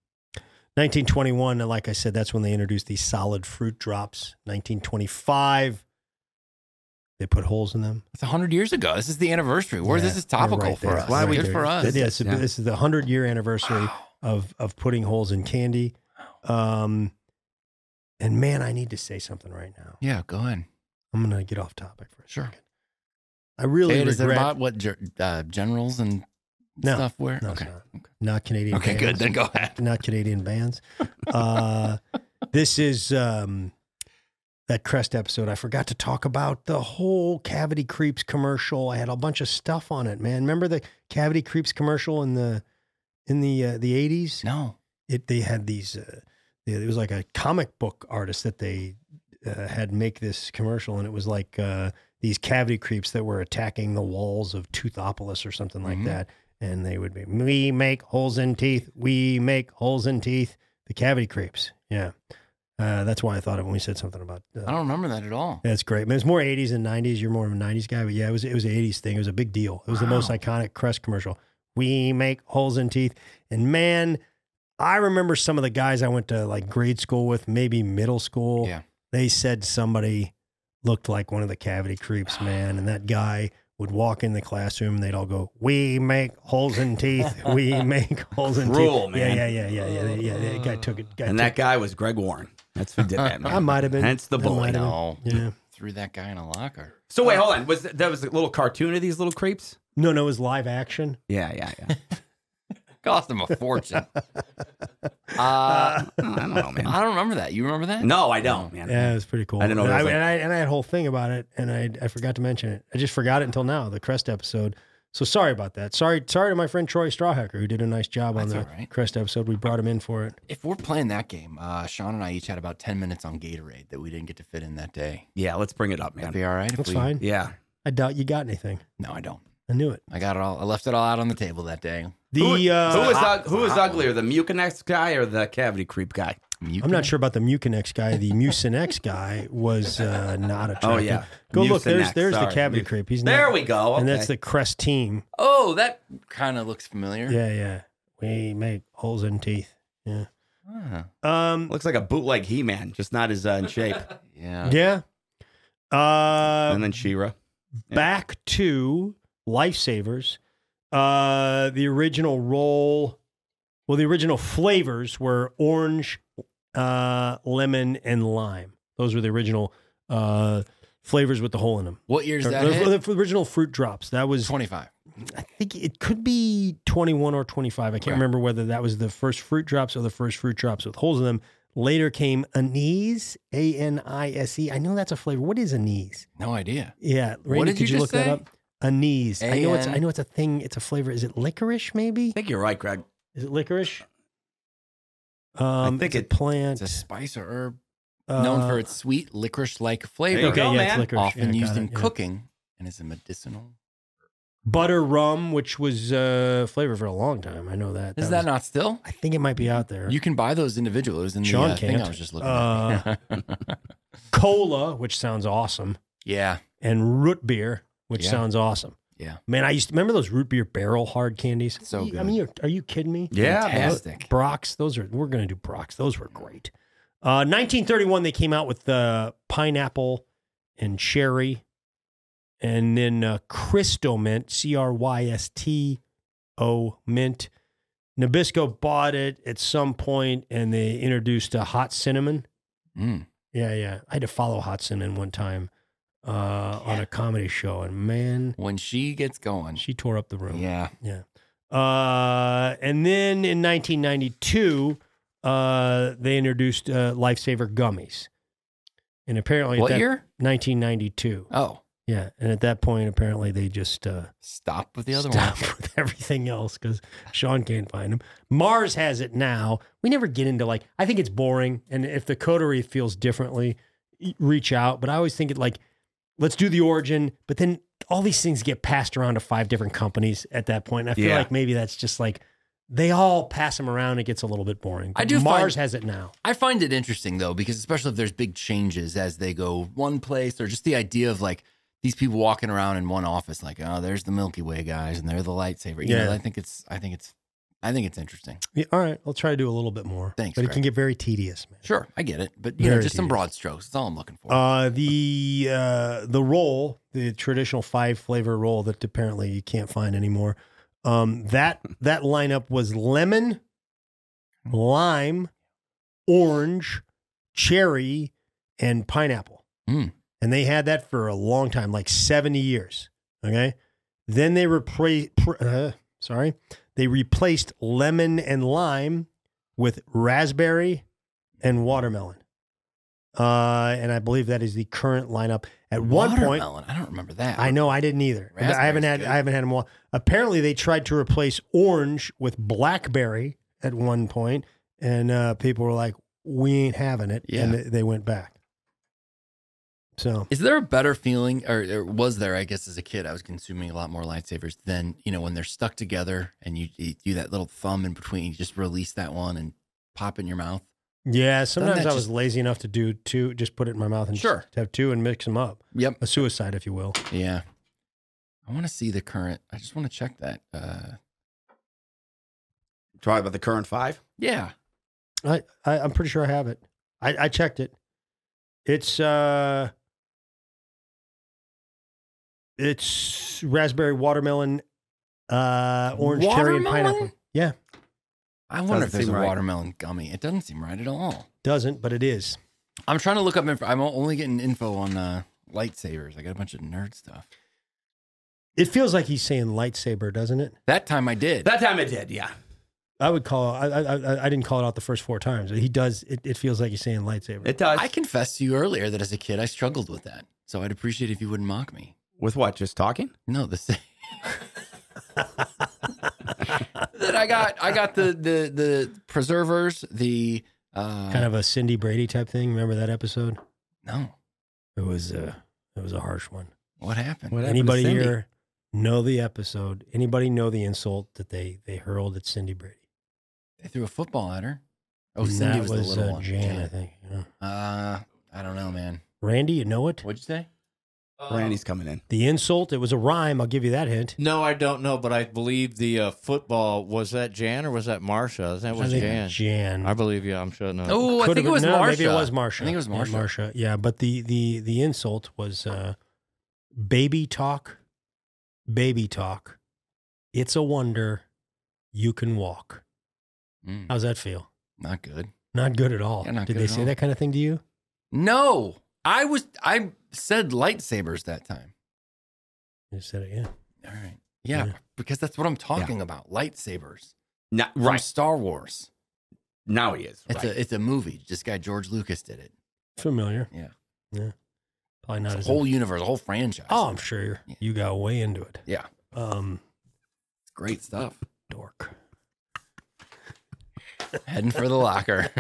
1921, like I said, that's when they introduced these solid fruit drops. 1925, they put holes in them. It's 100 years ago. This is the anniversry. This is you're topical right for there. us. Why we Good do for us. This is the 100-year anniversary of putting holes in candy. And man, I need to say something right now. Yeah, go ahead. I'm going to get off topic for a Sure. second. I really Is it regret. about what generals and No. stuff wear? No, Okay. it's not Canadian. Okay, bands. good. Then go ahead. Not Canadian bands. This is that Crest episode. I forgot to talk about the whole Cavity Creeps commercial. I had a bunch of stuff on it, man. Remember the Cavity Creeps commercial in the 80s? No. They had these. It was like a comic book artist that they had make this commercial, and it was like these cavity creeps that were attacking the walls of Toothopolis or something like that. And they would be, we make holes in teeth. We make holes in teeth. The cavity creeps. Yeah. That's why I thought of when we said something about. I don't remember that at all. That's great. I mean, it's more 80s than 90s. You're more of a 90s guy, but yeah, it was an 80s thing. It was a big deal. It was the most iconic Crest commercial. We make holes in teeth. And man, I remember some of the guys I went to like grade school with, maybe middle school. Yeah. They said somebody looked like one of the cavity creeps, man. And that guy would walk in the classroom and they'd all go, we make holes in teeth. We make holes in Cruel, teeth. man. Yeah. That guy took it. That guy was Greg Warren. That's who did that, man. I might have been. Hence the I bully. might have No. been. Yeah. Threw that guy in a locker. So wait, hold on. That was a little cartoon of these little creeps? No, it was live action. Yeah. Cost him a fortune. I don't know, man. I don't remember that. You remember that? No, I don't, man. Yeah, it was pretty cool. I didn't know And there was I had a whole thing about it, and I forgot to mention it. I just forgot it until now, the Crest episode. So sorry about that. Sorry to my friend Troy Strawhacker, who did a nice job on That's the all right. Crest episode. We brought him in for it. If we're playing that game, Sean and I each had about 10 minutes on Gatorade that we didn't get to fit in that day. Yeah, let's bring it up, man. That'd be all right. That's fine. Yeah. I doubt you got anything. No, I don't. I knew it. I got it all. I left it all out on the table that day. Who is hot uglier, the Mucinex guy or the cavity creep guy? I'm not sure about the Mucinex guy. The Mucinex guy was not attractive. Oh, yeah. Go look. Mucinex, There's the sorry. cavity creep. He's There not, we go. And Okay. that's the Crest team. Oh, that kind of looks familiar. Yeah. We make holes in teeth. Yeah. Huh. Looks like a bootleg He-Man, just not as in shape. Yeah. Yeah. And then She-Ra. Back to Lifesavers. The original flavors were orange, lemon, and lime. Those were the original flavors with the hole in them. What year is that? The original fruit drops. That was 25. I think it could be 21 or 25. I can't remember whether that was the first fruit drops or the first fruit drops with holes in them. Later came anise, A-N-I-S-E. I know that's a flavor. What is anise? No idea. Yeah, Randy, What did could you you just look say? that up? Anise. I know A-N- it's a thing. It's a flavor. Is it licorice? Maybe. I think you're right, Greg. Is it licorice? think it's a it- plant. It's a spice or herb known for its sweet licorice-like flavor. There you okay, go, yeah, man. it's licorice. Often Yeah, used got in it, yeah. cooking and is a medicinal. Butter rum, which was flavor for a long time. I know that. Is that was- not still? I think it might be out there. You can buy those individually. It was in the Sean thing can't. I was just looking at. Cola, which sounds awesome, Yeah. and root beer, which Yeah. sounds awesome. Yeah. Man, I used to remember those root beer barrel hard candies. So I good. mean, are you kidding me? Yeah, man. Fantastic. Brock's, we're going to do Brock's. Those were great. 1931, they came out with pineapple and cherry. And then Cristo Mint, Crysto Mint. Nabisco bought it at some point, and they introduced hot cinnamon. Mm. Yeah. I had to follow hot cinnamon one time on a comedy show, and man, When she gets going. she tore up the room. Yeah. Yeah. And then in 1992, they introduced Lifesaver gummies. And apparently, What year? 1992. Oh. Yeah. And at that point, apparently, they just Stop with the other stopped one. with everything else because Sean can't find them. Mars has it now. We never get into I think it's boring. And if the coterie feels differently, reach out. But I always think let's do the origin. But then all these things get passed around to 5 different companies at that point. And I feel like maybe that's just they all pass them around. It gets a little bit boring. I But do Mars find- has it now. I find it interesting though, because especially if there's big changes as they go one place, or just the idea of these people walking around in one office, oh, there's the Milky Way guys and they're the lightsaber. You know, Yeah. I think it's I think it's interesting. Yeah, all right, I'll try to do a little bit more. Thanks, but it Greg. can get very tedious, man. Sure, I get it, but you know, Very just some tedious. broad strokes. That's all I'm looking for. The roll, the traditional 5-flavor roll that apparently you can't find anymore. That lineup was lemon, lime, orange, cherry, and pineapple. Mm. And they had that for a long time, like 70 years. Okay. Then they they replaced lemon and lime with raspberry and watermelon. And I believe that is the current lineup. At one point, Watermelon, I don't remember that. I know I didn't either. I haven't had them all. Apparently, they tried to replace orange with blackberry at one point, and people were like, "We ain't having it," Yeah. and they went back. So Is there a better feeling, or was there? I guess as a kid, I was consuming a lot more lightsabers than when they're stuck together and you do that little thumb in between. You just release that one and pop it in your mouth. yeah, sometimes that I was just- lazy enough to do two, just put it in my mouth and Sure. just have two and mix them up. Yep. A suicide, if you will. Yeah. I want to see the current. I just want to check that. Try about the current 5. Yeah. I'm pretty sure I have it. I checked it. It's raspberry, watermelon, orange, cherry, and Watermelon? pineapple. Yeah, I wonder if Doesn't there's a seem right. watermelon gummy. It doesn't seem right at all. doesn't, but it is. I'm trying to look up info. I'm only getting info on lightsabers. I got a bunch of nerd stuff. It feels like he's saying lightsaber, doesn't it? That time I did. That time it did, yeah. I would call. I didn't call it out the first 4 times. He does. It feels like he's saying lightsaber. It does. I confessed to you earlier that as a kid I struggled with that. So I'd appreciate if you wouldn't mock me. With what? Just talking? No, the same. That I got the preservers, the Kind of a Cindy Brady type thing. Remember that episode? No. It was a harsh one. What happened? What happened to Anybody Cindy? here know the episode? Anybody know the insult that they hurled at Cindy Brady? They threw a football at her. Oh, And Cindy that was the little one. Jan, I think. Yeah. I don't know, man. Randy, you know it? What'd you say? Randy's coming in. The insult. It was a rhyme. I'll give you that hint. No, I don't know, but I believe the football, was that Jan or was that Marsha? That I was think Jan. Jan. I believe you. I'm sure. No. Oh, I Could think have it was been- no, Marsha. Maybe it was Marsha. I think it was Yeah, Marsha. Marsha. Yeah, but the insult was baby talk. Baby talk. It's a wonder you can walk. Mm, How's that feel? not good. Not good at all. Yeah, not Did good they at say all. that kind of thing to you? No, I said lightsabers that time. You said it, yeah. All right. Yeah, Yeah. because that's what I'm talking about. Lightsabers. Not, From right. Star Wars. Now he is. It's Right. it's a movie. This guy George Lucas did it. Familiar. Yeah. Yeah. Probably not It's as a whole universe, a whole franchise. Oh, I'm sure Yeah. you got way into it. Yeah. It's great stuff. Dork. Heading for the locker.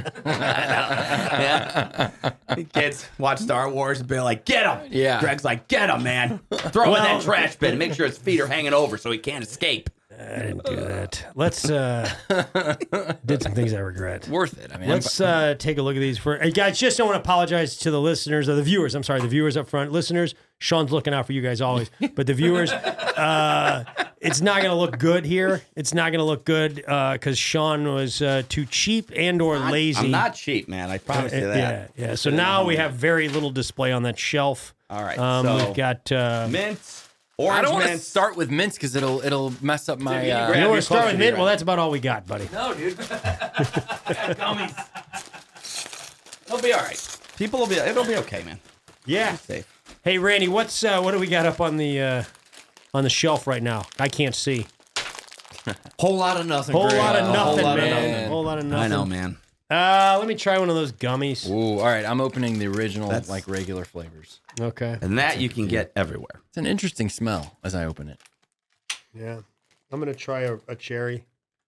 Yeah. Kids watch Star Wars and be like, get him. Yeah. Greg's like, get him, man. Throw him in that trash bin and make sure his feet are hanging over so he can't escape. I didn't do that. Let's did some things I regret. Worth it. I mean, Let's take a look at these. Hey, guys, just don't want to apologize to the listeners or the viewers. I'm sorry, the viewers up front. Listeners, Sean's looking out for you guys always. But the viewers, it's not going to look good here. It's not going to look good because Sean was too cheap and or lazy. I'm not cheap, man. I promise you that. Yeah. So now we have very little display on that shelf. All right. So We've got. mint, I orange don't want to mint. start with mints because it'll mess up my. Dude, you grab- You your want to start close with to mint? me, Well, right? that's about all we got, buddy. No, dude. Gummies. It'll be all right. It'll be okay, man. Yeah. Safe. Hey, Randy, what do we got up on the shelf right now? I can't see. Whole lot of nothing. Whole Greg. lot of A whole nothing, lot of man. nothing. Whole lot of nothing. I know, man. Let me try one of those gummies. Ooh, all right. I'm opening the original, That's- like regular flavors. Okay. And that you can get everywhere. It's an interesting smell as I open it. Yeah. I'm gonna try a cherry.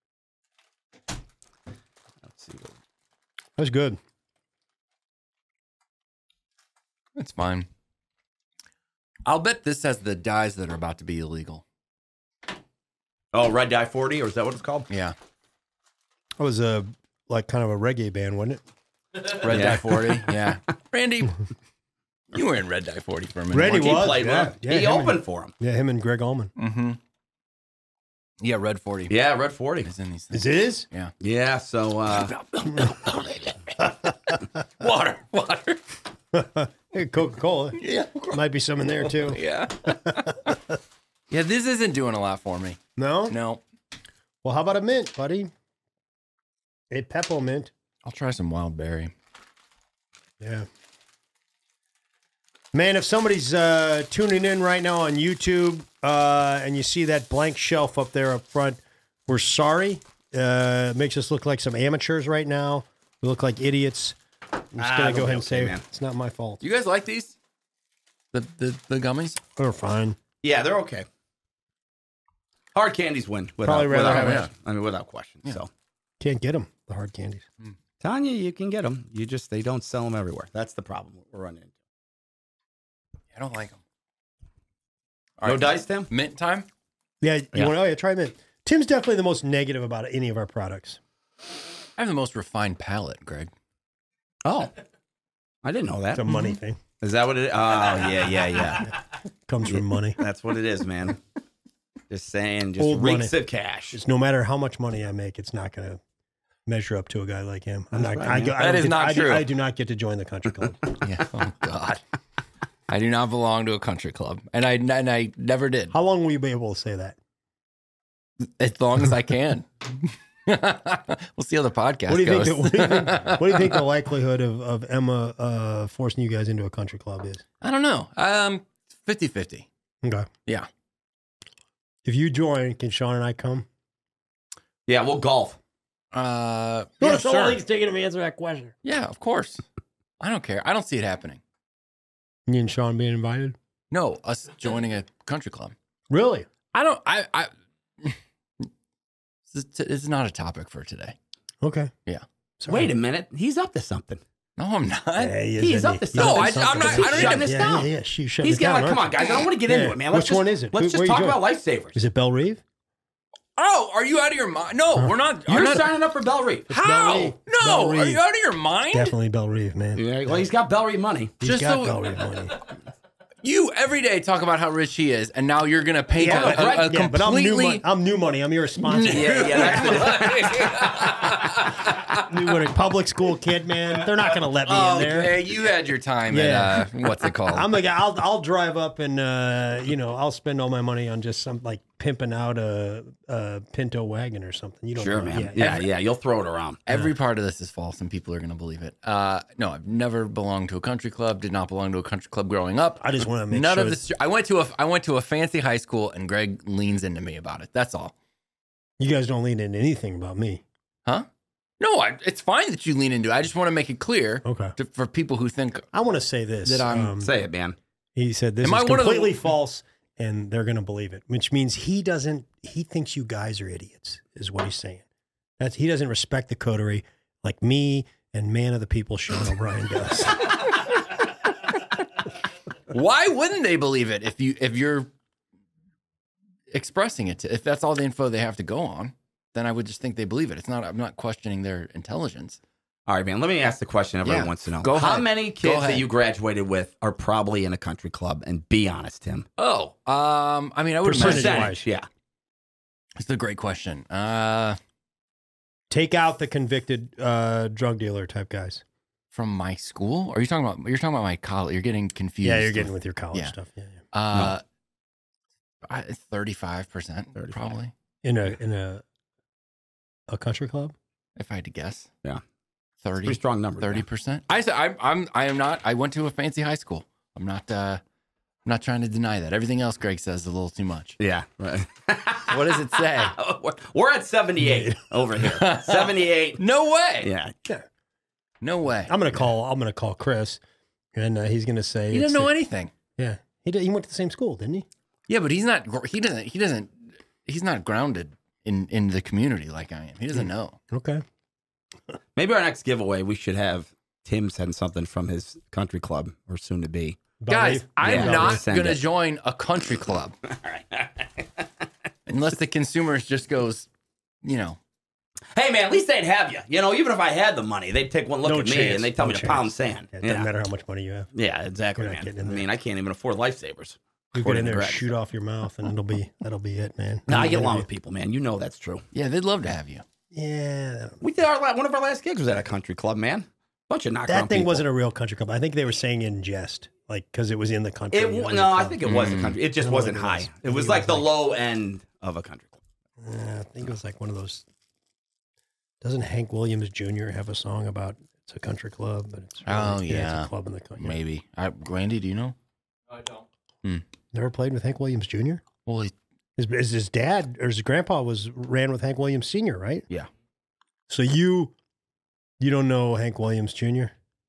Let's see. That's good. It's fine. I'll bet this has the dyes that are about to be illegal. Oh, Red Dye 40, or is that what it's called? Yeah. That was like kind of a reggae band, wasn't it? Red Yeah. Dye 40. Yeah. Randy, you were in Red Dye 40 for a minute. Randy weren't you? was. Played yeah. with him. Yeah, He him opened for him. Yeah, him and Greg Allman. Mm-hmm. Yeah, Red 40. Yeah, Red 40. Is in these things. Is it is? Yeah. Yeah, so Water. Hey, Coca-Cola. Yeah. Might be some in there too. Yeah. Yeah, this isn't doing a lot for me. No? No. Well, how about a mint, buddy? A peppermint. I'll try some wild berry. Yeah. Man, if somebody's tuning in right now on YouTube and you see that blank shelf up there up front, we're sorry. It makes us look like some amateurs right now. We look like idiots. I'm just going to go ahead and say it's not my fault. You guys like these? The gummies? They're fine. yeah, they're okay. Hard candies win. Probably rather have question. I mean, without question. Yeah. So, Can't get them, the hard candies. Tanya, you can get them. They don't sell them everywhere. That's the problem we're running into. I don't like them. No dice, Tim? Mint time? Yeah, try mint. Tim's definitely the most negative about any of our products. I have the most refined palate, Greg. Oh, I didn't know that. It's a money thing. Is that what it is? Oh, yeah. Comes from money. That's what it is, man. Just saying, just Old reeks money. of cash. It's no matter how much money I make, it's not going to measure up to a guy like him. I'm That's not. right, man. That is not true. I do not get to join the country club. Yeah. Oh, God. I do not belong to a country club. And I never did. How long will you be able to say that? As long as I can. We'll see how the podcast What do you goes. think? What do you think the likelihood of Emma forcing you guys into a country club is? I don't know. 50-50. Okay. Yeah. If you join, can Sean and I come? Yeah, we'll golf. Yeah, So sure. he's taking him to answer that question. Yeah, of course. I don't care. I don't see it happening. Me and Sean being invited? No, us joining a country club. Really? I don't. I It's not a topic for today. Okay. Yeah. Sorry. Wait a minute. He's up to something. No, I'm not. Yeah, he is, He's isn't up to He's something. No, up to I'm not- something. I don't shutting need this to- down. Yeah. She's shutting He's it down. got like, come on, aren't guys. I don't want to get into Yeah. it, man. Which one is it? Let's just Where you talk join? about lifesavers. Is it Belle Reeve? Oh, are you out of your mind? No, we're not. I'm You're not- signing up for Bell Reeve. How? Belle Reeve. No, Belle are Reeve. you out of your mind? Definitely Belle Reeve, man. Yeah, well, he's got Bell Reeve money. He's Just got so- Belle Reeve money. You every day talk about how rich he is, and now you're gonna paint Yeah, a right. Yeah, but I'm new completely. money. I'm new money. I'm irresponsible. New money. Public school kid, man. They're not going to let me in there. Okay, you had your time Yeah. at what's it called? I'm like, I'll drive up and I'll spend all my money on just some like pimping out a Pinto wagon or something. You don't Sure, know. man. Yeah. Yeah, you'll throw it around. Every part of this is false, and people are going to believe it. No, I've never belonged to a country club. Did not belong to a country club growing up. I just want to make None sure. of this. I went to a fancy high school, and Greg leans into me about it. That's all. You guys don't lean into anything about me. Huh? No, it's fine that you lean into it. I just want to make it clear Okay. for people who think I want to say this. That I'm- Say it, man. He said this Am I is one of the- completely false, and they're going to believe it, which means he thinks you guys are idiots, is what he's saying. He doesn't respect the coterie like me and man of the people Sean O'Brien does. why wouldn't they believe it if you're expressing it if that's all the info they have to go on, then I would just think they believe it. I'm not questioning their intelligence. All right, man. Let me ask the question everyone Yeah. wants to know. Go How ahead. many Go kids that ahead. you graduated with are probably in a country club? And be honest, Tim. Oh, I mean, I would Percentage imagine wise. Yeah. it's a great question. Take out the convicted drug dealer type guys. From my school? Are you talking about? You're talking about my college. You're getting confused. Yeah, you're getting with your college Yeah. stuff. Yeah. 35% probably, In a country club. if I had to guess. Yeah. 30, Pretty strong number. 30%. I said I am not. I went to a fancy high school. I'm not trying to deny that. Everything else Greg says is a little too much. Yeah. Right. What does it say? We're at 78 over here. 78. No way. Yeah. No way. I'm gonna call Chris, and he's gonna say He doesn't know anything. Yeah, he went to the same school, didn't he? Yeah, but he's not. He doesn't. He's not grounded in the community like I am. He doesn't know. Okay. Maybe our next giveaway, we should have Tim send something from his country club or soon to be. Guys, I'm Yeah, not send going to it. join a country club. Unless the consumers just goes, Hey, man, at least they'd have you. You know, even if I had the money, they'd take one look No at me chance. and they'd tell No me to chance. pound sand. Yeah, it doesn't matter how much money you have. Yeah, exactly, You're not man. getting in I there. mean, I can't even afford lifesavers. You get According in to there, Greg. shoot off your mouth, and that'll be it, man. No, I get along with people, man. You know that's true. Yeah, they'd love to have you. Yeah, We did one of our last gigs was at a country club, man. Bunch of knockaround that thing people. wasn't a real country club. I think they were saying in jest, like because it was in the country. It, you know, no, the I club. think it was a country. It just I don't wasn't think it high. was. It was like the low end of a country club. I think it was like one of those. Doesn't Hank Williams Jr. have a song about it's a country club, but it's really, it's yeah. a club in the country. Maybe. Randy, do you know? I don't. Never played with Hank Williams Jr. Well, His dad or his grandpa ran with Hank Williams Sr., right? Yeah. So you don't know Hank Williams Jr.?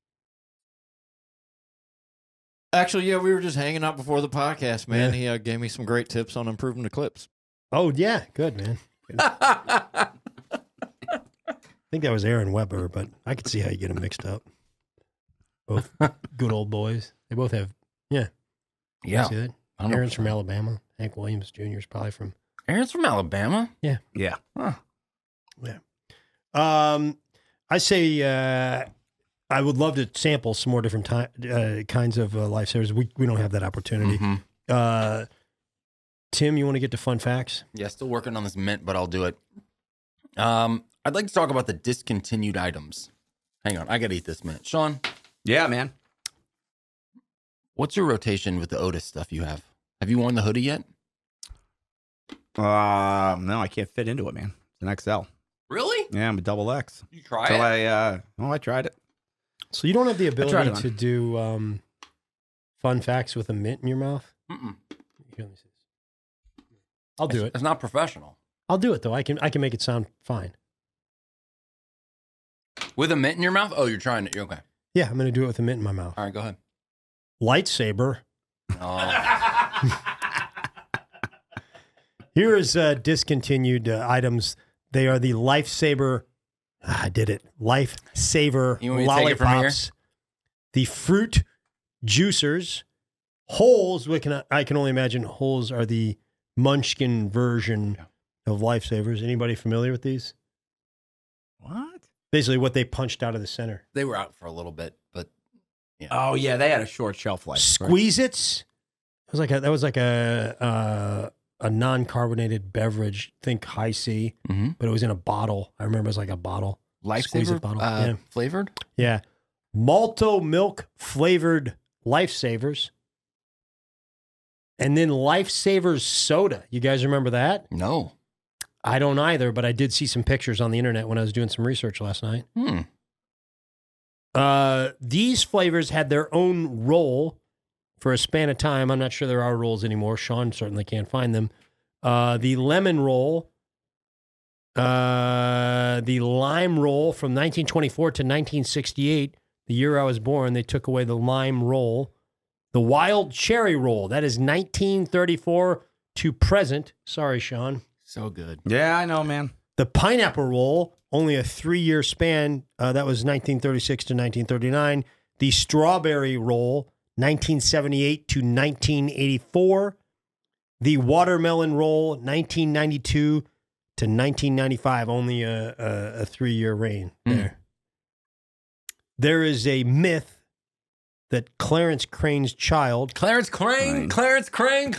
Actually, yeah, we were just hanging out before the podcast, man. Yeah. He gave me some great tips on improving the clips. Oh yeah, good man. I think that was Aaron Weber, but I could see how you get them mixed up. Both good old boys. They both have yeah. See that? Aaron's from Alabama. Hank Williams Jr. is probably from. Aaron's from Alabama? Yeah. Huh. I say I would love to sample some more different kinds of lifesavers. We don't have that opportunity. Mhm. Tim, you want to get to fun facts? Yeah, still working on this mint, but I'll do it. I'd like to talk about the discontinued items. Hang on, I got to eat this mint. Sean, Yeah, man. what's your rotation with the Otis stuff you have? Have you worn the hoodie yet? No, I can't fit into it, man. It's an XL. Really? Yeah, I'm a double X. You try So it? I tried it. So you don't have the tried ability it on. to do fun facts with a mint in your mouth? Mm-mm. Here, let me see this. I'll do it. It's not professional. I'll do it though. I can make it sound fine. With a mint in your mouth? Oh, you're trying it. You're okay. Yeah, I'm going to do it with a mint in my mouth. All right, go ahead. Lightsaber. Oh. Here is discontinued items. They are the Lifesaver. I did it. Lifesaver You want me to take it from lollipops. The fruit juicers. Holes. I can only imagine holes are the Munchkin version of Lifesavers. Anybody familiar with these? What? Basically, what they punched out of the center. They were out for a little bit, but Oh yeah, they had a short shelf life. Squeeze-Its. That was like a non-carbonated beverage. Think High C, but it was in a bottle. I remember it was like a bottle. Squeeze-It Lifesaver bottle. Yeah. flavored? Yeah. Malto milk flavored Lifesavers. And then Lifesavers soda. You guys remember that? No. I don't either, but I did see some pictures on the internet when I was doing some research last night. These flavors had their own roll for a span of time. I'm not sure there are rolls anymore. Sean certainly can't find them. The lemon roll, the lime roll from 1924 to 1968, the year I was born, they took away the lime roll. The wild cherry roll, that is 1934 to present. Sorry, Sean. So good. Yeah, I know, man. The pineapple roll, only a 3-year span. That was 1936 to 1939. The strawberry roll, 1978 to 1984. The watermelon roll, 1992 to 1995. Only a 3-year reign there. There is a myth that Clarence Crane's child... Clarence Crane. Ooh, Clarence Crane.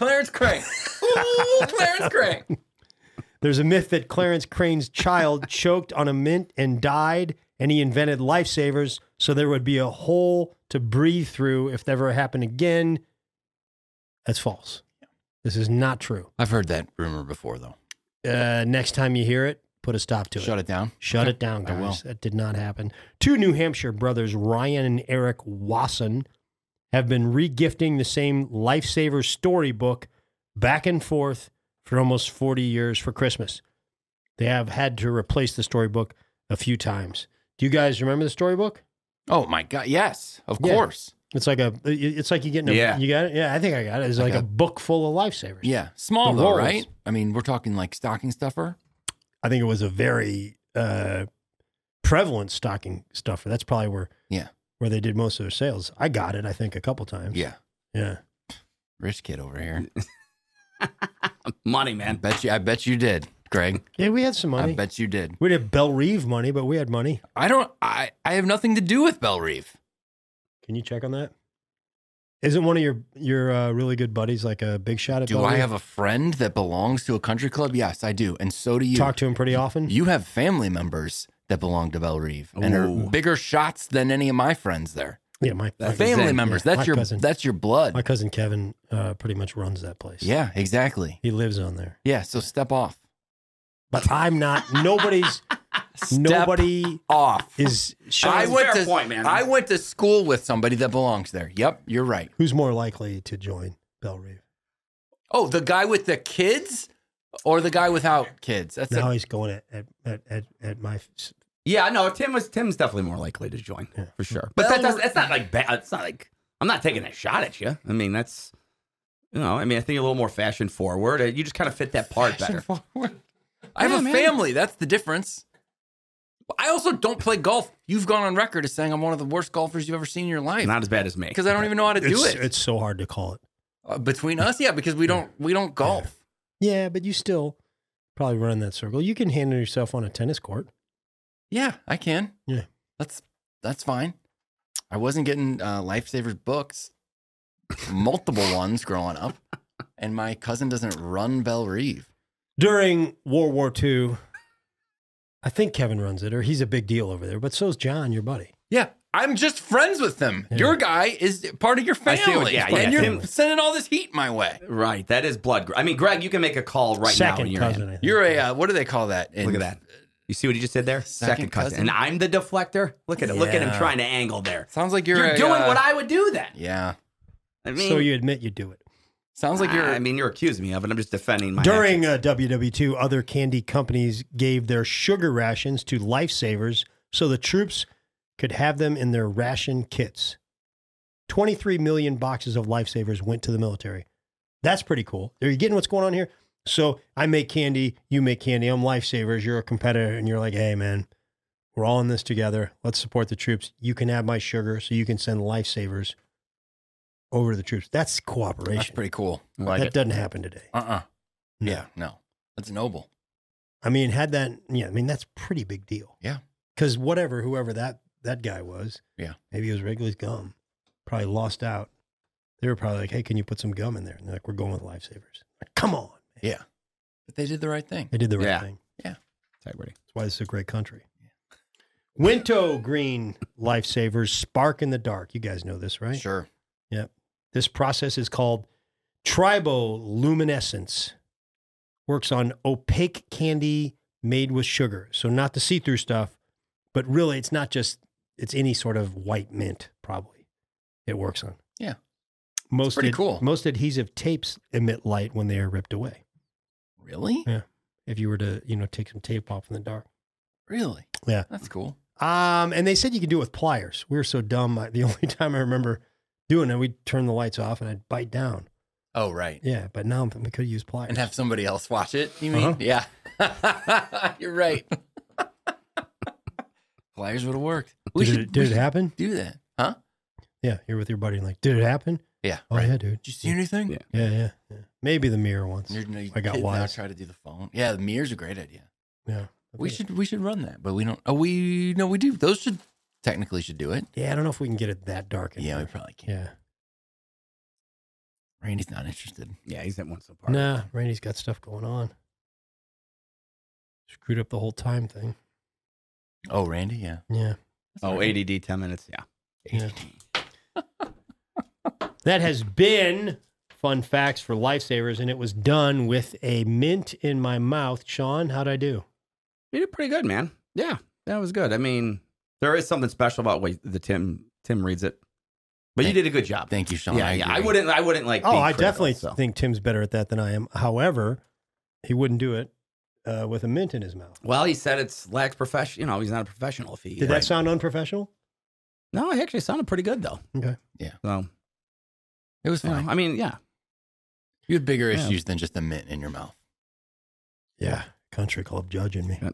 There's a myth that Clarence Crane's child choked on a mint and died, and he invented Lifesavers so there would be a hole to breathe through if that ever happened again. That's false. This is not true. I've heard that rumor before, though. Next time you hear it, put a stop to it. Shut it down. Shut Okay. it down, I will. guys. That did not happen. 2 New Hampshire brothers, Ryan and Eric Wasson, have been regifting the same Lifesaver storybook back and forth for almost 40 years for Christmas. They have had to replace the storybook a few times. Do you guys remember the storybook? Oh my God! Yes, of Yeah. course. It's like you getting a, Yeah. you got it? Yeah, I think I got it. It's like a book full of Lifesavers. Yeah, small The though, rolls. right? I mean, we're talking like stocking stuffer. I think it was a very prevalent stocking stuffer. That's probably where they did most of their sales. I got it, I think, a couple times. Yeah, Yeah. rich kid over here. Money, I man. bet you did, Greg. Yeah, we had some money. I bet you did. We did Belle Reeve money, but we had money. I have nothing to do with Belle Reeve. Can you check on that? Isn't one of your really good buddies like a big shot at Do Belle I Reve? have a friend that belongs to a country club? Yes, I do. And so do you. Talk to him pretty often? You have family members that belong to Belle Reve and are Ooh. bigger shots than any of my friends there. Yeah, my Family Zen, members. yeah. That's My your cousin. that's your blood. My cousin Kevin pretty much runs that place. Yeah, exactly. He lives on there. Yeah, so step off. But I'm not. Nobody Off. is. That's a fair point, man. I went to school with somebody that belongs there. Yep, you're right. Who's more likely to join Belle Reve? Oh, the guy with the kids or the guy without kids? That's Now a, he's going at my. Yeah, no, Tim's definitely more likely to join Yeah. for sure. But that's not like bad. It's not like I'm not taking a shot at you. I mean, that's I think you're a little more fashion forward. You just kind of fit that part better. forward. I have Yeah, a man. family. That's the difference. I also don't play golf. You've gone on record as saying I'm one of the worst golfers you've ever seen in your life Not as bad as me. because I don't even know how to do it. It's so hard to call it. Between us, yeah, because we don't golf. Yeah, but you still probably run in that circle. You can handle yourself on a tennis court. Yeah, I can. Yeah. That's fine. I wasn't getting Lifesavers books, multiple ones growing up, and my cousin doesn't run Belle Reve. During World War II, I think Kevin runs it, or he's a big deal over there, but so's John, your buddy. Yeah, I'm just friends with them. Yeah. Your guy is part of your I see what- family, yeah, and yeah, you're Tim- sending all this heat my way. Right, that is blood. I mean, Greg, you can make a call right now. Second in your cousin, hand. I think. You're a what do they call that? Look at that. You see what he just did there? Second cousin. And I'm the deflector. Look at it. Look at him Yeah. trying to angle there. Sounds like You're a, doing what I would do then. Yeah, I mean, So you admit you do it. sounds like you're. I mean, you're accusing me of it. I'm just defending my During actions. WW2, other candy companies gave their sugar rations to Lifesavers so the troops could have them in their ration kits. 23 million boxes of Lifesavers went to the military. That's pretty cool. Are you getting what's going on here? So I make candy, you make candy. I'm Lifesavers. You're a competitor, and you're like, hey, man, we're all in this together. Let's support the troops. You can have my sugar so you can send Lifesavers over to the troops. That's cooperation. That's pretty cool. I like that it. doesn't happen today. No. No. No, that's noble. I mean, that's a pretty big deal. Yeah. Because whoever that guy was, Yeah. maybe it was Wrigley's gum, probably lost out. They were probably like, hey, can you put some gum in there? And they're like, we're going with Lifesavers. Like, come on. Man. Yeah, but they did the right thing. They did the right Yeah. thing. Integrity. That's why this is a great country. Winto Green Lifesavers spark in the dark. You guys know this, right? Sure. Yep. This process is called triboluminescence. Works on opaque candy made with sugar. So not the see-through stuff, but really it's it's any sort of white mint, probably. It works on. Yeah. Most pretty cool. Most adhesive tapes emit light when they are ripped away. Really? Yeah. If you were to, take some tape off in the dark. Really? Yeah. That's cool. And they said you could do it with pliers. We were so dumb. The only time I remember doing it, we'd turn the lights off and I'd bite down. Oh, right. Yeah, but now we could use pliers. And have somebody else watch it, you mean? Uh-huh. Yeah. You're right. Pliers would have worked. Did it happen? Do that. Huh? Yeah, you're with your buddy and like, did it happen? Yeah. Oh, right. yeah, dude. Did you see anything? Yeah. Yeah. Maybe the mirror once. I I got now wise. try to do the phone. Yeah, the mirror's a great idea. Yeah. We should run that, but we don't. Oh, we do. Those should do it. Yeah, I don't know if we can get it that dark. in Yeah, we here. probably can. Yeah. Randy's not interested. Yeah, he's at one so far. Nah, Randy's got stuff going on. Screwed up the whole time thing. Oh, Randy, yeah. Yeah. Oh, ADD 10 minutes. Yeah. Yeah. That has been fun facts for Lifesavers, and it was done with a mint in my mouth. Sean, how'd I do? You did pretty good, man. Yeah, that was good. I mean, there is something special about the way Tim reads it, but you did a good job. Thank you, Sean. Yeah, I wouldn't like. Oh, be I critical, definitely so. think Tim's better at that than I am. However, he wouldn't do it with a mint in his mouth. Well, he said it's lacks profession. You know, he's not a professional. If he Did that sound unprofessional? No, it actually sounded pretty good though. Okay. So It was you know, fine. I mean, yeah. You had bigger Yeah. issues than just a mint in your mouth. Yeah. Country club judging me.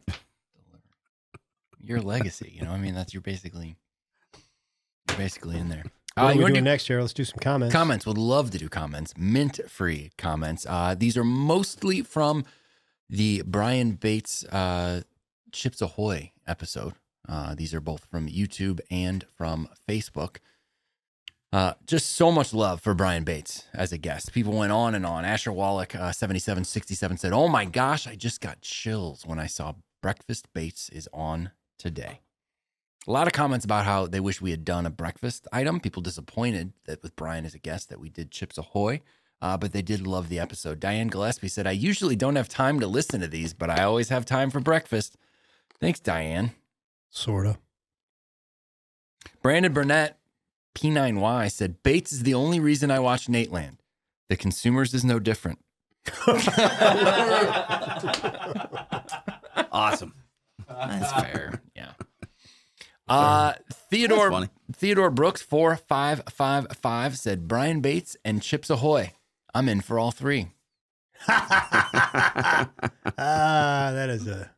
Your legacy, I mean, you're basically in there. What are you we wanna doing do next year? Let's do some comments. comments? Would love to do comments. Mint-free comments. These are mostly from the Brian Bates Chips Ahoy episode. These are both from YouTube and from Facebook. Just so much love for Brian Bates as a guest. People went on and on. Asher Wallach, 7767, said, "Oh my gosh, I just got chills when I saw Breakfast Bates is on today." A lot of comments about how they wish we had done a breakfast item. People disappointed that with Brian as a guest that we did Chips Ahoy, but they did love the episode. Diane Gillespie said, "I usually don't have time to listen to these, but I always have time for breakfast." Thanks, Diane. Sorta. Brandon Burnett, P9Y, said, "Bates is the only reason I watch Nateland. The Consumers is no different." Awesome. That's fair. Yeah. Theodore Brooks 4555 said, "Brian Bates and Chips Ahoy. I'm in for all three." That is a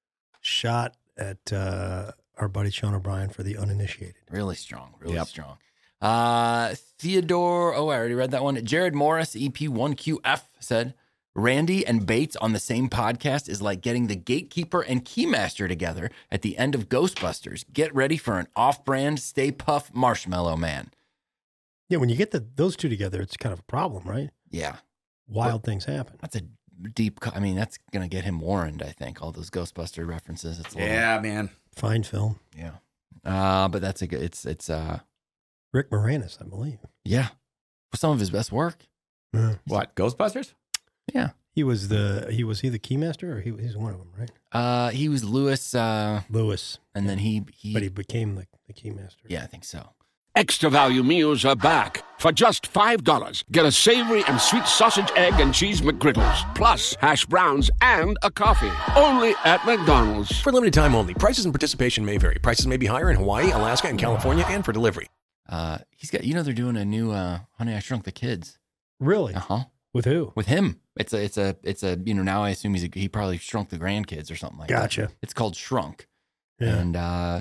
shot at our buddy Sean O'Brien for the uninitiated. Really strong. Really strong. Theodore, I already read that one. Jared Morris, EP1QF, said, "Randy and Bates on the same podcast is like getting the Gatekeeper and Keymaster together at the end of Ghostbusters. Get ready for an off-brand Stay Puft Marshmallow Man." Yeah, when you get those two together, it's kind of a problem, right? Yeah. Wild things happen. That's a deep, that's going to get him warranted, I think, all those Ghostbuster references. It's a little, Yeah, man. Fine film. Yeah. But that's a good, it's Rick Moranis, I believe. yeah. Some of his best work. What, Ghostbusters? Yeah. Was he the Keymaster, or he's one of them, right? He was Lewis, Lewis. and then he But he became the Keymaster. yeah, I think so. Extra value meals are back. For just $5, get a savory and sweet sausage, egg, and cheese McGriddles, plus hash browns and a coffee. Only at McDonald's. For limited time only. Prices and participation may vary. Prices may be higher in Hawaii, Alaska, and California, and for delivery. He's got, they're doing a new Honey, I Shrunk the Kids. Really? Uh-huh. With who? With him. It's a now I assume he probably shrunk the grandkids or something like that. Gotcha. It's called Shrunk. Yeah. And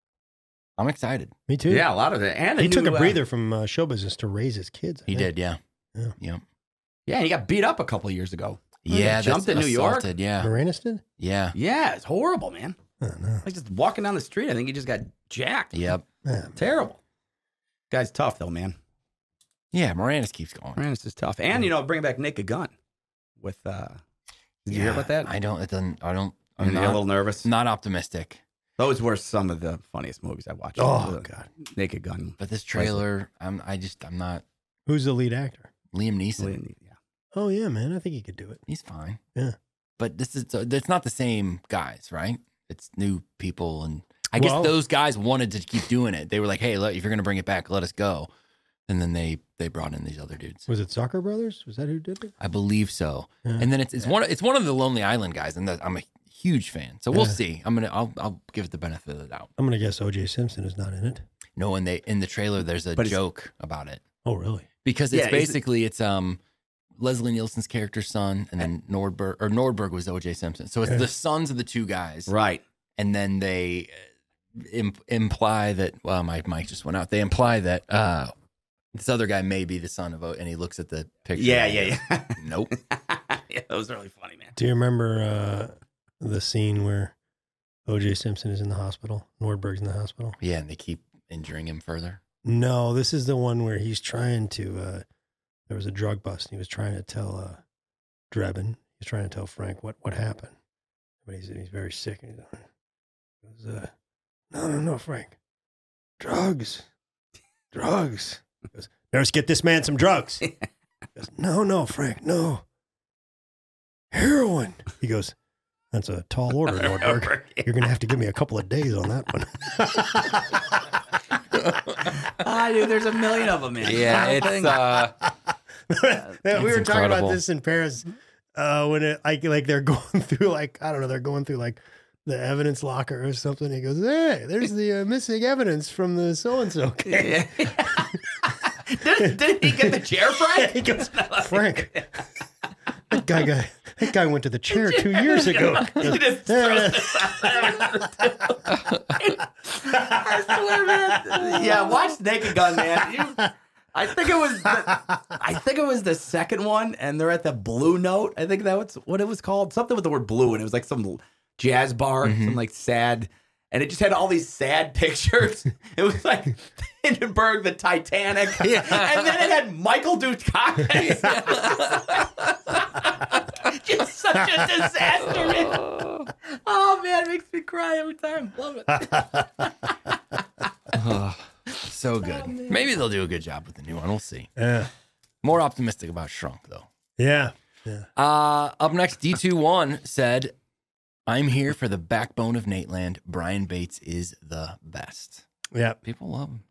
I'm excited. Me too. Yeah, a lot of it. And he took a breather from show business to raise his kids. I He think. did, yeah. Yeah. Yep. Yeah, he got beat up a couple of years ago. Yeah, jumped that's in New York. assaulted, Yeah. Moranis did? Yeah. Yeah, it's horrible, man. Oh, no. Like just walking down the street, I think he just got jacked. Yep. Yeah. Terrible. Guy's tough though, man. Yeah, Moranis keeps going. Moranis is tough. And bringing back Naked Gun with did you hear about that? I don't. I'm I'm a little nervous. not optimistic. Those were some of the funniest movies I watched. Oh, God. Naked Gun. But this trailer, I'm not. Who's the lead actor? Liam Neeson. Yeah. Oh, yeah, man. I think he could do it. He's fine. Yeah. But it's not the same guys, right? It's new people, and I guess Well- those guys wanted to keep doing it. They were like, "Hey, look, if you're going to bring it back, let us go." And then they brought in these other dudes. Was it Zucker Brothers? Was that who did it? I believe so. Yeah. And then it's one of the Lonely Island guys, and I'm a huge fan. So we'll Yeah. see. I'll give it the benefit of the doubt. I'm going to guess O.J. Simpson is not in it. No, in the trailer there's a But it's- joke about it Oh, really? because Yeah, it's basically it's Leslie Nielsen's character's son, and then Nordberg was O.J. Simpson. So it's Yeah. the sons of the two guys, Right. and then they imply that my mic just went out. They imply that this other guy may be the son of and he looks at the picture. Yeah, and he yeah, goes, yeah. Nope. Yeah, that was really funny, man. Do you remember the scene where O.J. Simpson is in the hospital? Nordberg's in the hospital? Yeah, and they keep injuring him further. No, this is the one where he's trying to, there was a drug bust, and he was trying to tell Drebin, he's trying to tell Frank what happened. But he's very sick. And he goes, no, Frank. Drugs. He goes, nurse, get this man some drugs. He goes, no, Frank, no. Heroin. He goes, that's a tall order, Nordberg. You're going to have to give me a couple of days on that one. Dude, there's a million of them, man. Yeah, it's we were talking incredible. about this in Paris when it like they're going through they're going through like the evidence locker or something. He goes, "Hey, there's the missing evidence from the so and so case." Didn't he get the chair, Frank? He goes, "Frank, that guy went to the chair 2 years ago." He goes, He just throws this out. I swear, man. Yeah, watch Naked Gun, man. I think it was the second one, and they're at the Blue Note. I think that was what it was called. Something with the word blue, and it was like some jazz bar, some like sad. and it just had all these sad pictures. It was like Hindenburg, the Titanic, and then it had Michael Dukakis. Just such a disaster. Oh man, it makes me cry every time. Love it. So good. Maybe they'll do a good job with the new one. We'll see. Yeah. More optimistic about Shrunk, though. Yeah. Up next, D21 said, I'm here for the backbone of Nateland. Brian Bates is the best. Yeah. People love him.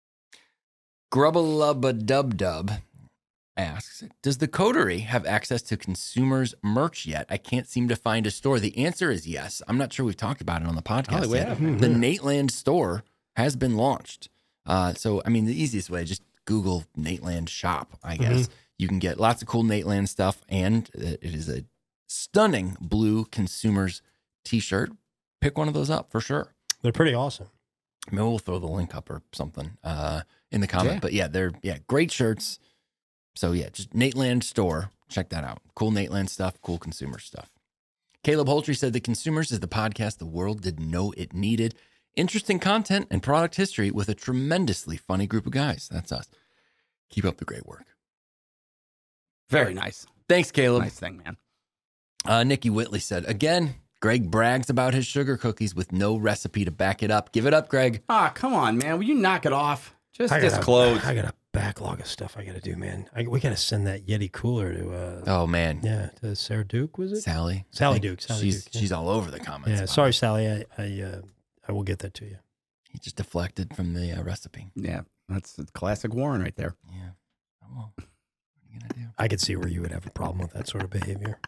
Grubbalubadubdub asks, does the Coterie have access to consumers' merch yet? I can't seem to find a store. The answer is yes. I'm not sure we've talked about it on the podcast yet. The Nateland store has been launched. So, I mean, the easiest way, just Google Nateland shop, I guess. You can get lots of cool Nateland stuff, and it is a stunning blue consumers t-shirt. Pick one of those up for sure. They're pretty awesome. Maybe we'll throw the link up or something in the comment. But yeah, they're great shirts. So yeah, just Nateland store. Check that out. Cool Nateland stuff, cool consumer stuff. Caleb Holtry said The Consumers is the podcast the world didn't know it needed. Interesting content and product history with a tremendously funny group of guys. That's us. Keep up the great work. Very nice. Thanks, Caleb. Nice thing, man. Nikki Whitley said, again, Greg brags about his sugar cookies with no recipe to back it up. Give it up, Greg. Ah, come on, man. Will you knock it off? Just I disclose. got a backlog of stuff I got to do, man. We got to send that Yeti cooler to. Oh man, to Sarah Duke, was it? Sally Duke. She's all over the comments. Yeah, sorry, Sally. I will get that to you. He just deflected from the recipe. Yeah, that's the classic Warren right there. Yeah. Oh, well, what are you gonna do? I could see where you would have a problem with that sort of behavior.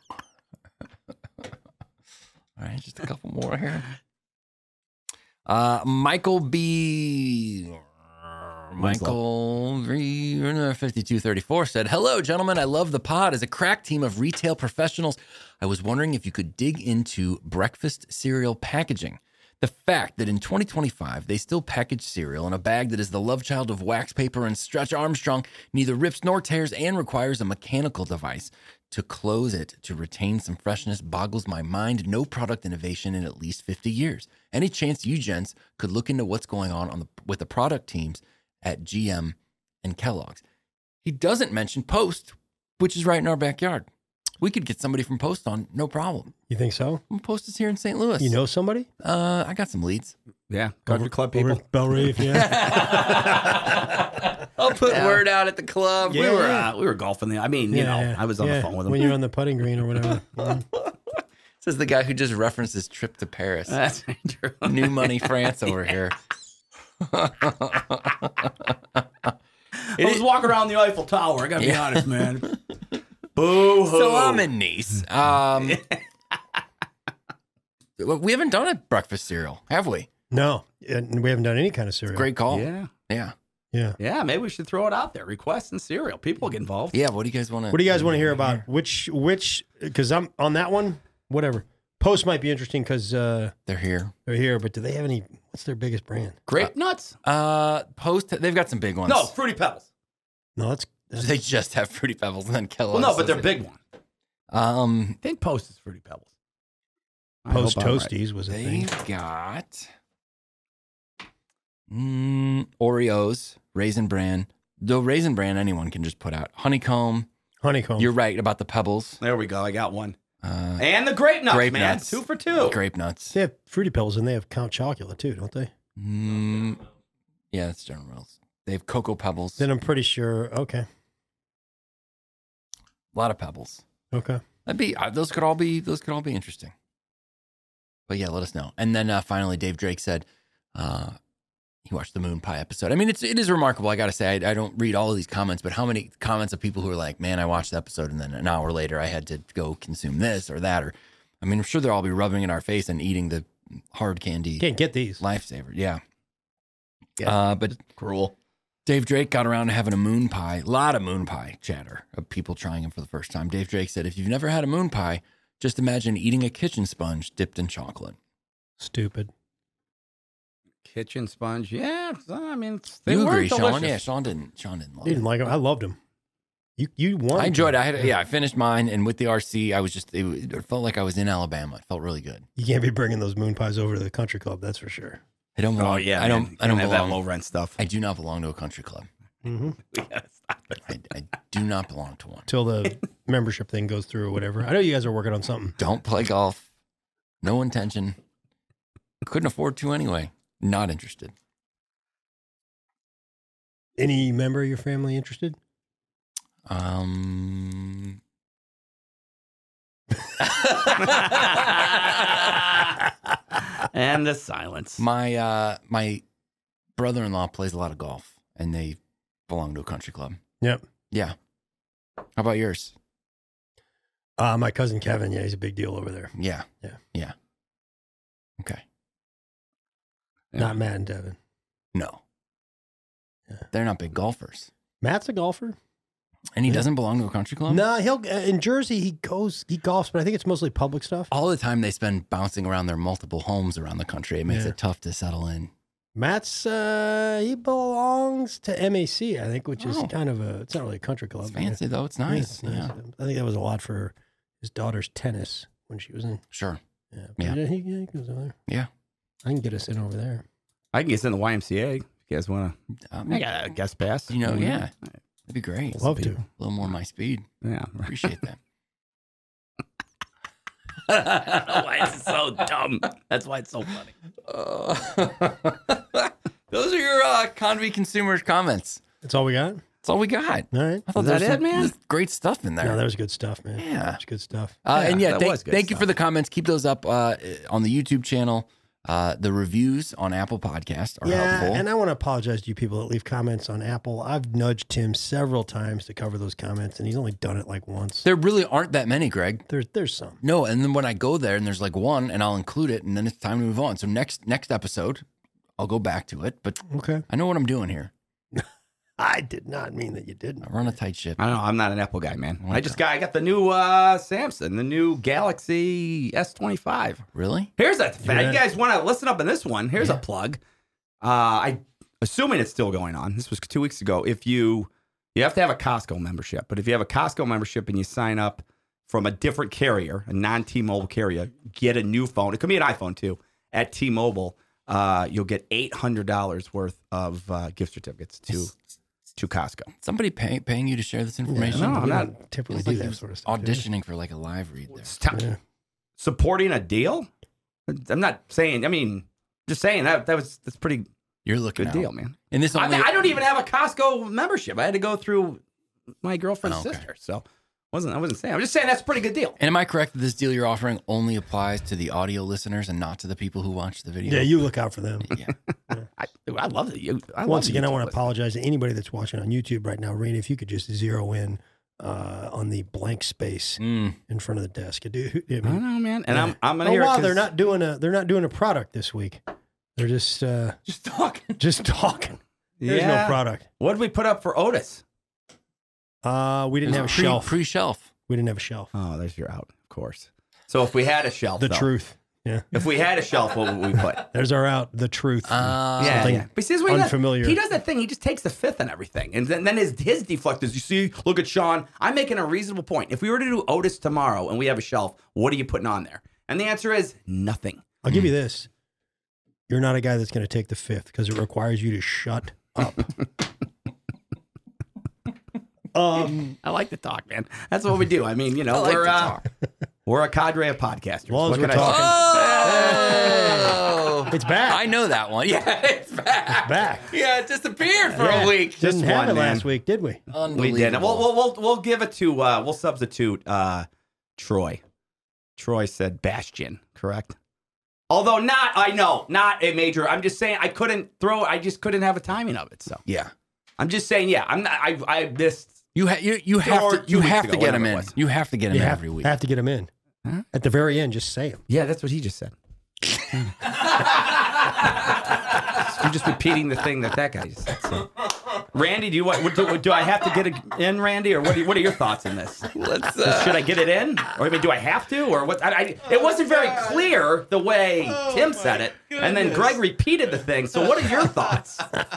All right, just a couple more here. Michael 5234 said, hello, gentlemen. I love the pod. As a crack team of retail professionals, I was wondering if you could dig into breakfast cereal packaging. The fact that in 2025, they still package cereal in a bag that is the love child of wax paper and Stretch Armstrong neither rips nor tears and requires a mechanical device to close it to retain some freshness boggles my mind. No product innovation in at least 50 years. Any chance you gents could look into what's going on with the product teams at GM and Kellogg's? He doesn't mention Post, which is right in our backyard. We could get somebody from Post on, no problem. You think so? Post is here in St. Louis. You know somebody? I got some leads. Yeah, country club people. Over Bell Reef, yeah. I'll put word out at the club. Yeah. We were golfing. I mean, you know, I was on the phone with him. When you're on the putting green or whatever. Says the guy who just referenced his trip to Paris. That's true. New money France over here. I was walking around the Eiffel Tower. I got to be honest, man. Boo-hoo. So I'm in Nice. We haven't done a breakfast cereal, have we? No, and we haven't done any kind of cereal. Great call. Yeah. Yeah. Yeah, maybe we should throw it out there. Requests and cereal. People get involved. Yeah, what do you guys want to... What do you guys want to hear about? Which, because I'm on that one, whatever. Post might be interesting because they're here. They're here, but do they have any, what's their biggest brand? Grape Nuts? Post, they've got some big ones. No, Fruity Pebbles. No, that's they just have Fruity Pebbles and then Kellogg's. Well, no, but they're big one. I think Post is Fruity Pebbles. Post Toasties was a thing. They've got Oreos, Raisin Bran. Though Raisin Bran, anyone can just put out. Honeycomb. You're right about the Pebbles. There we go. I got one. And the Grape Nuts, man. Nuts. 2 for 2. Grape Nuts. They have Fruity Pebbles and they have Count Chocula too, don't they? Yeah, that's General Mills. They have Cocoa Pebbles. Then I'm pretty sure. Okay. A lot of Pebbles. Okay. That'd be those could all be interesting. But yeah, let us know. And then finally, Dave Drake said he watched the Moon Pie episode. I mean, it is remarkable. I got to say, I don't read all of these comments, but how many comments of people who are like, "Man, I watched the episode, and then an hour later, I had to go consume this or that." Or, I mean, I'm sure they'll all be rubbing in our face and eating the hard candy. Can't get these. Lifesaver, yeah. But cruel. Dave Drake got around to having a moon pie. A lot of moon pie chatter of people trying them for the first time. Dave Drake said, if you've never had a moon pie, just imagine eating a kitchen sponge dipped in chocolate. Stupid. Kitchen sponge. Yeah. I mean, you agree, Sean? Yeah, Sean didn't love He didn't like them. I loved them. You won. I enjoyed it. I finished mine, and with the RC, I was just it felt like I was in Alabama. It felt really good. You can't be bringing those moon pies over to the country club. That's for sure. I don't belong. Oh yeah, I don't have that belong. low rent stuff. I do not belong to a country club. Mm-hmm. I do not belong to one. Till the membership thing goes through or whatever. I know you guys are working on something. Don't play golf. No intention. Couldn't afford to anyway. Not interested. Any member of your family interested? And the silence. My brother-in-law plays a lot of golf, and they belong to a country club. Yep. Yeah. How about yours? My cousin Kevin, he's a big deal over there. Yeah. Yeah. Yeah. Okay. Not Matt and Devin. No. Yeah. They're not big golfers. Matt's a golfer. And he doesn't belong to a country club? No, he'll in Jersey he golfs, but I think it's mostly public stuff. All the time they spend bouncing around their multiple homes around the country. It makes it tough to settle in. Matt's he belongs to MAC, I think, which is kind of it's not really a country club. It's fancy though. It's nice. Yeah, it's nice. I think that was a lot for his daughter's tennis when she was in. Sure. Yeah. Yeah. He goes over there. Yeah. I can get us in over there. I can get in the YMCA if you guys want to. I got a guest pass. Yeah. That'd be great. Love to. A little more my speed. Yeah. Appreciate that. I don't know why it's so dumb. That's why it's so funny. Those are your Convy consumers comments. That's all we got? That's all we got. All right. I thought that there was it, man? there's great stuff in there. No, that was good stuff, man. Yeah. It's good stuff. And that was good thank you stuff. for the comments. Keep those up on the YouTube channel. The reviews on Apple Podcast are helpful. And I want to apologize to you people that leave comments on Apple. I've nudged Tim several times to cover those comments, and he's only done it like once. There really aren't that many, Greg. There's some. No, and then when I go there and there's like one, and I'll include it, and then it's time to move on. So next episode, I'll go back to it. But Okay. I know what I'm doing here. I did not mean that you didn't. I run a tight ship. I don't know. I'm not an Apple guy, man. Okay. I got the new Samsung, the new Galaxy S25. Really? Here's a fact. Yeah. You guys want to listen up on this one? Here's a plug. I assuming it's still going on. This was 2 weeks ago. If you have to have a Costco membership, but if you have a Costco membership and you sign up from a different carrier, a non-T-Mobile carrier, get a new phone. It could be an iPhone too. At T-Mobile, you'll get $800 worth of gift certificates to Costco. Somebody paying you to share this information? no, We I'm not don't typically It's do like that he sort of was stuff. auditioning for like a live read there. Yeah. supporting a deal. I'm not saying. I mean, just saying that's pretty You're looking good out. deal, man. And this I only mean, I don't even have a Costco membership. I had to go through my girlfriend's Oh, okay. sister, so I wasn't saying. I'm just saying that's a pretty good deal. And am I correct that this deal you're offering only applies to the audio listeners and not to the people who watch the video? Yeah, you look out for them. Yeah. I love it. Once again, I want to apologize to anybody that's watching on YouTube right now. Rainey, if you could just zero in on the blank space in front of the desk. Dude, I I mean, know, man, and yeah. I'm gonna oh hear. wow, it they're not doing a product this week. They're just talking. just talking. There's no product. What did we put up for Otis? We didn't have a shelf. Pre-shelf. We didn't have a shelf. Oh, there's your out, of course. So if we had a shelf, The though, truth. Yeah. If we had a shelf, what would we put? There's our out. The truth. Something But see, this is what he does. unfamiliar. He does that thing. He just takes the fifth and everything, and then his deflect is. You see, look at Sean. I'm making a reasonable point. If we were to do Otis tomorrow and we have a shelf, what are you putting on there? And the answer is nothing. I'll give you this. You're not a guy that's going to take the fifth because it requires you to shut up. I like to talk, man. That's what we do. I mean, we're a cadre of podcasters. As long as What we're can I say? Oh, It's back. I know that one. Yeah, it's back. Back. Yeah, it disappeared for Yeah. a week. Didn't have one, it last man. week, did we? We Unbelievable. did. We'll give it to we'll substitute Troy. Troy said Bastion, correct? Although not a major. I'm just saying I just couldn't have a timing of it. So Yeah. I'm just saying, yeah. I'm not. I this. You have Or to 2 weeks ago, get him whatever it in. was. You have to get him You in have, every week. have to get him in. Huh? At the very end, just say him. Yeah, that's what he just said. You're just repeating the thing that guy just said. So. Randy, do I have to get it in, Randy, or what are your thoughts on this? Should I get it in, or I mean, do I have to, or what? It wasn't very clear the way Tim said it. And then Greg repeated the thing. So what are your thoughts?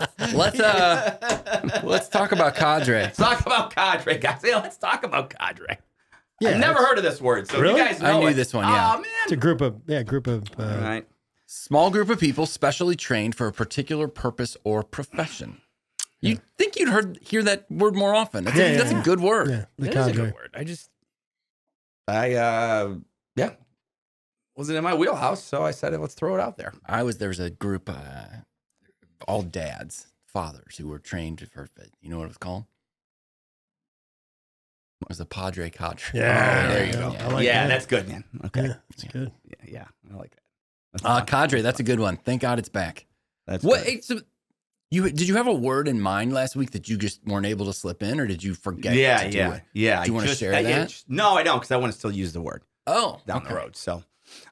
Let's talk about cadre. Let's talk about cadre, guys. Yeah, let's talk about cadre. Yeah, I've never heard of this word. So Really? you guys know I knew it. this one, yeah. Oh, man. It's a group of All right. Small group of people specially trained for a particular purpose or profession. You'd think you'd hear that word more often. That's, that's a good word. Yeah, the It is a cadre. good word. Yeah. Wasn't in my wheelhouse, so I said, let's throw it out there. There was a group, all dads, fathers who were trained for, you know what it was called? It was a Padre Cadre. Yeah, there you yeah, go. I like yeah, that. that's good, man. Okay. Yeah, it's good. Yeah, I like that. That's Cadre, that's a good one. Thank God it's back. That's What? good. Hey, so did you have a word in mind last week that you just weren't able to slip in, or did you forget to do it? Yeah. Do you want to share that? No, I don't, because I want to still use the word Oh, down the okay. road. So,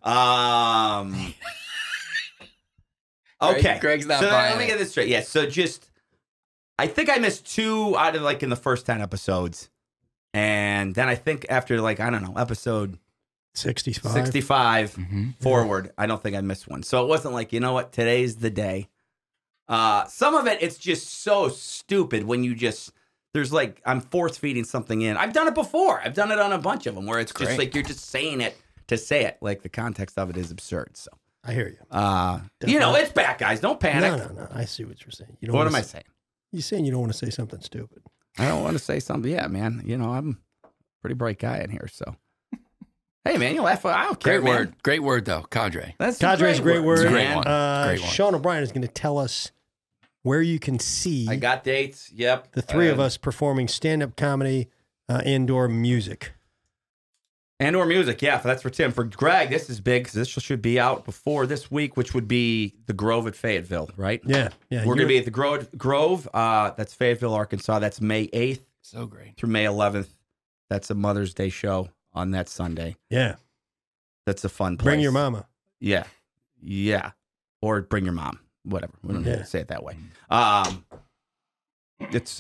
okay. Greg's not so buying let me it. get this straight. Yeah. So I think I missed 2 out of in the first 10 episodes. And then I think after episode 65. 65 Mm-hmm. forward, I don't think I missed one. So it wasn't like, you know what, today's the day. Some of it's just so stupid when you there's I'm force feeding something in. I've done it before. I've done it on a bunch of them where it's just Great. you're just saying it to say it. Like the context of it is absurd. So, I hear you. it's back, guys. Don't panic. No. I see what you're saying. You don't What wanna am I say- saying? You're saying you don't want to say something stupid. I don't want to say something. Yeah, man. I'm a pretty bright guy in here. So, hey, man, you laugh. I don't care, Great man. word. Great word, though. Cadre. That's Cadre's a great word. It's a great man. one. Great one. Sean O'Brien is going to tell us where you can see I got dates. Yep. the three of us performing stand-up comedy, indoor music. And/or music, yeah. That's for Tim. For Greg, this is big because this should be out before this week, which would be the Grove at Fayetteville, right? Yeah. We're going to be at the Grove. That's Fayetteville, Arkansas. That's May 8th So great. through May 11th. That's a Mother's Day show on that Sunday. Yeah. That's a fun place. Bring your mama. Yeah. Yeah. Or bring your mom. Whatever. We don't need to say it that way. It's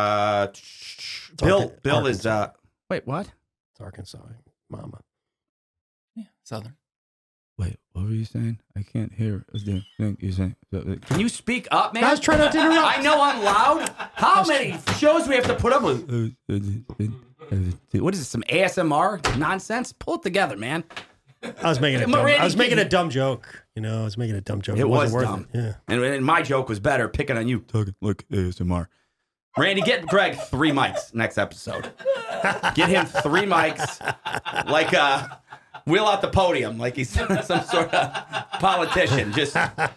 Bill is wait, what? It's Arkansas. Mama. Yeah, Southern. Wait, what were you saying? I can't hear the thing you're saying. Can you speak up, man? I was trying not to interrupt. I know I'm loud. How many shows we have to put up with? What is this? Some ASMR nonsense? Pull it together, man. I was making a dumb joke. I was making a dumb joke. It was wasn't worth dumb. it. Yeah. And my joke was better, picking on you. Talking like ASMR. Randy, get Greg 3 mics next episode. Get him 3 mics, wheel out the podium like he's some sort of politician. Just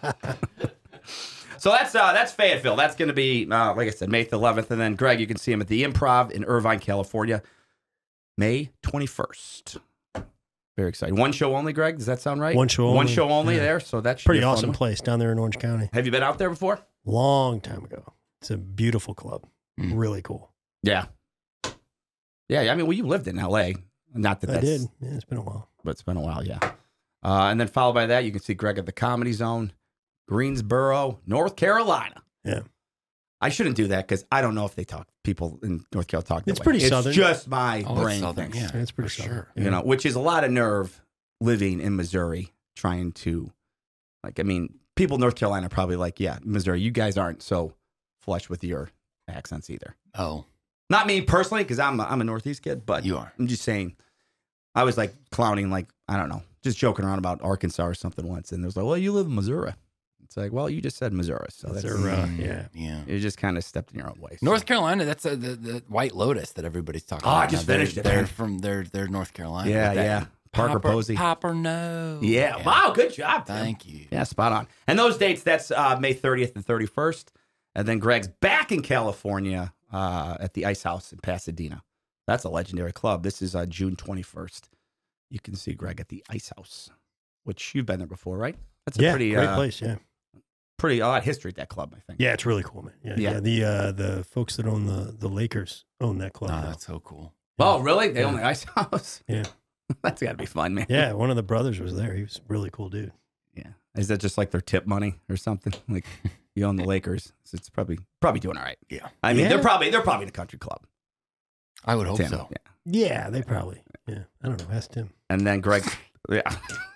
so that's Fayetteville. That's going to be like I said, May 11th, and then Greg, you can see him at the Improv in Irvine, California, May 21st. Very exciting. One show only, Greg. Does that sound right? One show only. One show only Yeah. there. So that's Pretty awesome place down there in Orange County. Have you been out there before? Long time ago. It's a beautiful club. Really cool. Yeah. Yeah. I mean, you lived in L.A. Not that I that's, did. Yeah, it's been a while. but it's been a while. Yeah. And then followed by that, you can see Greg at the Comedy Zone, Greensboro, North Carolina. Yeah. I shouldn't do that because I don't know if people in North Carolina talk that It's way. pretty southern. It's just my Oh, it's brain southern, thinks. yeah. It's pretty for southern. sure. Which is a lot of nerve living in Missouri, trying to, people in North Carolina are probably like, yeah, Missouri, you guys aren't so flush with your accents either. Oh, Not me personally, because I'm a Northeast kid, but you are. I'm just saying, I was clowning, I don't know, just joking around about Arkansas or something once, and it was like, well, you live in Missouri. It's like, well, you just said Missouri, so that's yeah. Yeah. you just kind of stepped in your own way. So. North Carolina, that's the White Lotus that everybody's talking Oh, about. I just now. finished it, They're man. from they're North Carolina. Yeah, With that yeah. Parker Posey. Popper, no. Yeah. Wow, good job. Tim. Thank you. Yeah, spot on. And those dates, that's May 30th and 31st. And then Greg's back in California at the Ice House in Pasadena. That's a legendary club. This is June 21st. You can see Greg at the Ice House, which you've been there before, right? That's a pretty great place. Yeah. Pretty a lot of history at that club, I think. Yeah, it's really cool, man. Yeah. The folks that own the Lakers own that club. Oh, now. that's so cool. Oh, really? They own the Ice House? Yeah. That's got to be fun, man. Yeah, one of the brothers was there. He was a really cool dude. Yeah. Is that just like their tip money or something? Like you own the Lakers, so it's probably doing all right. Yeah. I mean, Yeah. they're probably in a country club. I would hope Tim, so. Yeah. Yeah, they probably. Yeah, I don't know. Ask Tim. And then Greg, yeah.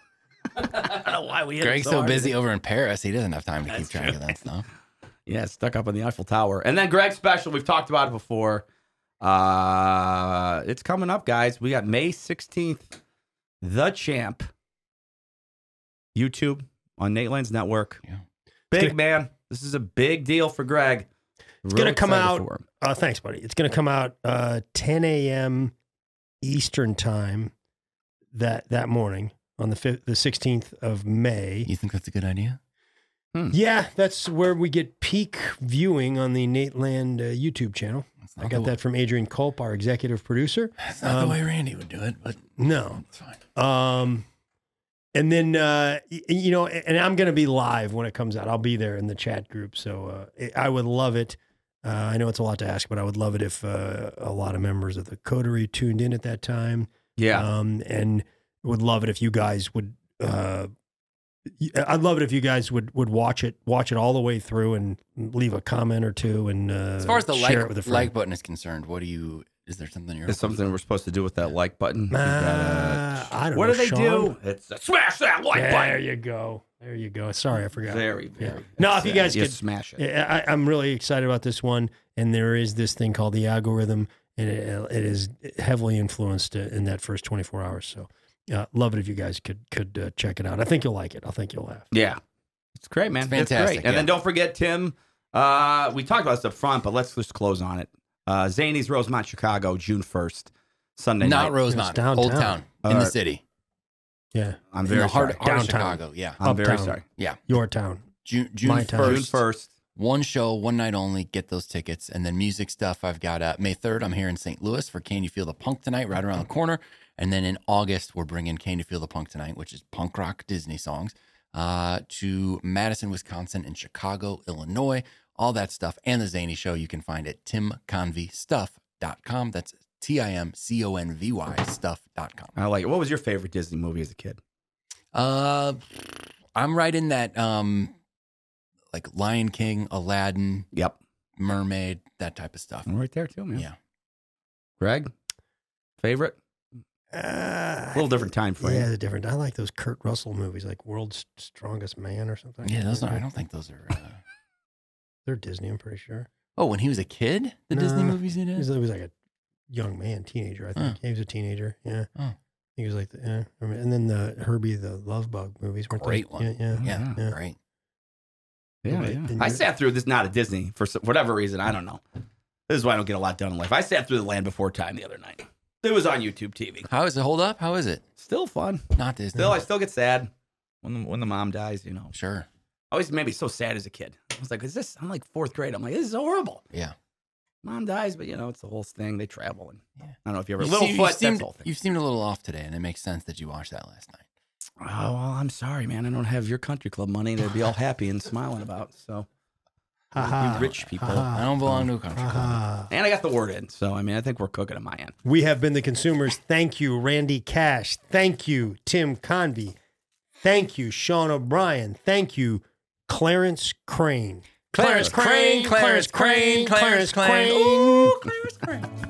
I don't know why we hit Greg's him so hard. busy over in Paris, he doesn't have time to keep That's track true. of that stuff. Yeah, stuck up on the Eiffel Tower. And then Greg's special, we've talked about it before. It's coming up, guys. We got May 16th, The Champ. YouTube on Nate Lane's network. Yeah. Big man. This is a big deal for Greg. It's going to come out. Thanks, buddy. It's going to come out 10 a.m. Eastern time that morning on the 16th of May. You think that's a good idea? Yeah, that's where we get peak viewing on the Nate Land YouTube channel. I got that from Adrian Culp, our executive producer. That's not the way Randy would do it, but no, it's fine. And then, and I'm going to be live when it comes out. I'll be there in the chat group. So I would love it. I know it's a lot to ask, but I would love it if a lot of members of the Coterie tuned in at that time. Yeah. And would love it if you guys would, I'd love it if you guys would watch it all the way through and leave a comment or two. And as far as the share it with a friend. like button is concerned, is there something you're... Is something we're supposed to do with that like button? I don't what know, do they Sean? do? It's smash that like There button. you go. There you go. Sorry, I forgot. Very. No, if you guys could smash it. I'm really excited about this one. And there is this thing called the algorithm, and it is heavily influenced in that first 24 hours. So love it if you guys could check it out. I think you'll like it. I think you'll laugh. Yeah. It's great, man. It's fantastic, great. And then don't forget, Tim, we talked about this up front, but let's just close on it. Zany's Rosemont, Chicago, June 1st, Sunday night. Not Rosemont, It's downtown. Old Town, in the city. Yeah. I'm In very the heart sorry. of Downtown. Chicago, yeah. I'm very Uptown. sorry. Yeah. Your town. June My town. 1st. June 1st. One show, one night only. Get those tickets. And then music stuff, I've got May 3rd, I'm here in St. Louis for Can You Feel the Punk Tonight, right around the corner. And then in August, we're bringing Can You Feel the Punk Tonight, which is punk rock Disney songs, to Madison, Wisconsin, and Chicago, Illinois. All that stuff. And the Zany Show you can find at timconvystuff.com. That's TIMCONVY stuff.com. I like it. What was your favorite Disney movie as a kid? I'm right in that, like Lion King, Aladdin, Yep. Mermaid, that type of stuff. I'm right there too, man. Yeah. Greg, favorite? A little different time frame. Yeah, the different. I like those Kurt Russell movies, like World's Strongest Man or something. Yeah, those are, I don't think those are. They're Disney, I'm pretty sure. Oh, when he was a kid, the Disney Nah, movies he He did? was like a young man, teenager, I think. Oh. He was a teenager, yeah. Oh. He was like, and then the Herbie the Love Bug movies. Weren't Great they? one. Yeah. Yeah, Yeah. great. Yeah, Right. yeah. And I you- sat through this, not a Disney, for whatever reason. I don't know. This is why I don't get a lot done in life. I sat through The Land Before Time the other night. It was on YouTube TV. How is it hold up? How is it? Still fun. Not Disney. I still get sad when the mom dies, you know. Sure. Always made me so sad as a kid. I was like, I'm like fourth grade. I'm like, this is horrible. Yeah. Mom dies, but it's the whole thing. They travel. And Yeah. I don't know if you ever, You Littlefoot, that's seemed, the whole thing. you seemed a little off today, and it makes sense that you watched that last night. Oh, well, I'm sorry, man. I don't have your country club money to be all happy and smiling about. So, Ha-ha. you rich people. Ha-ha. I don't belong to a country club. Ah. And I got the word in. So, I think we're cooking at my end. We have been the consumers. Thank you, Randy Cash. Thank you, Tim Convey. Thank you, Sean O'Brien. Thank you, Clarence Crane. Clarence Crane, Clarence Crane, Clarence Crane. Ooh, Clarence Crane.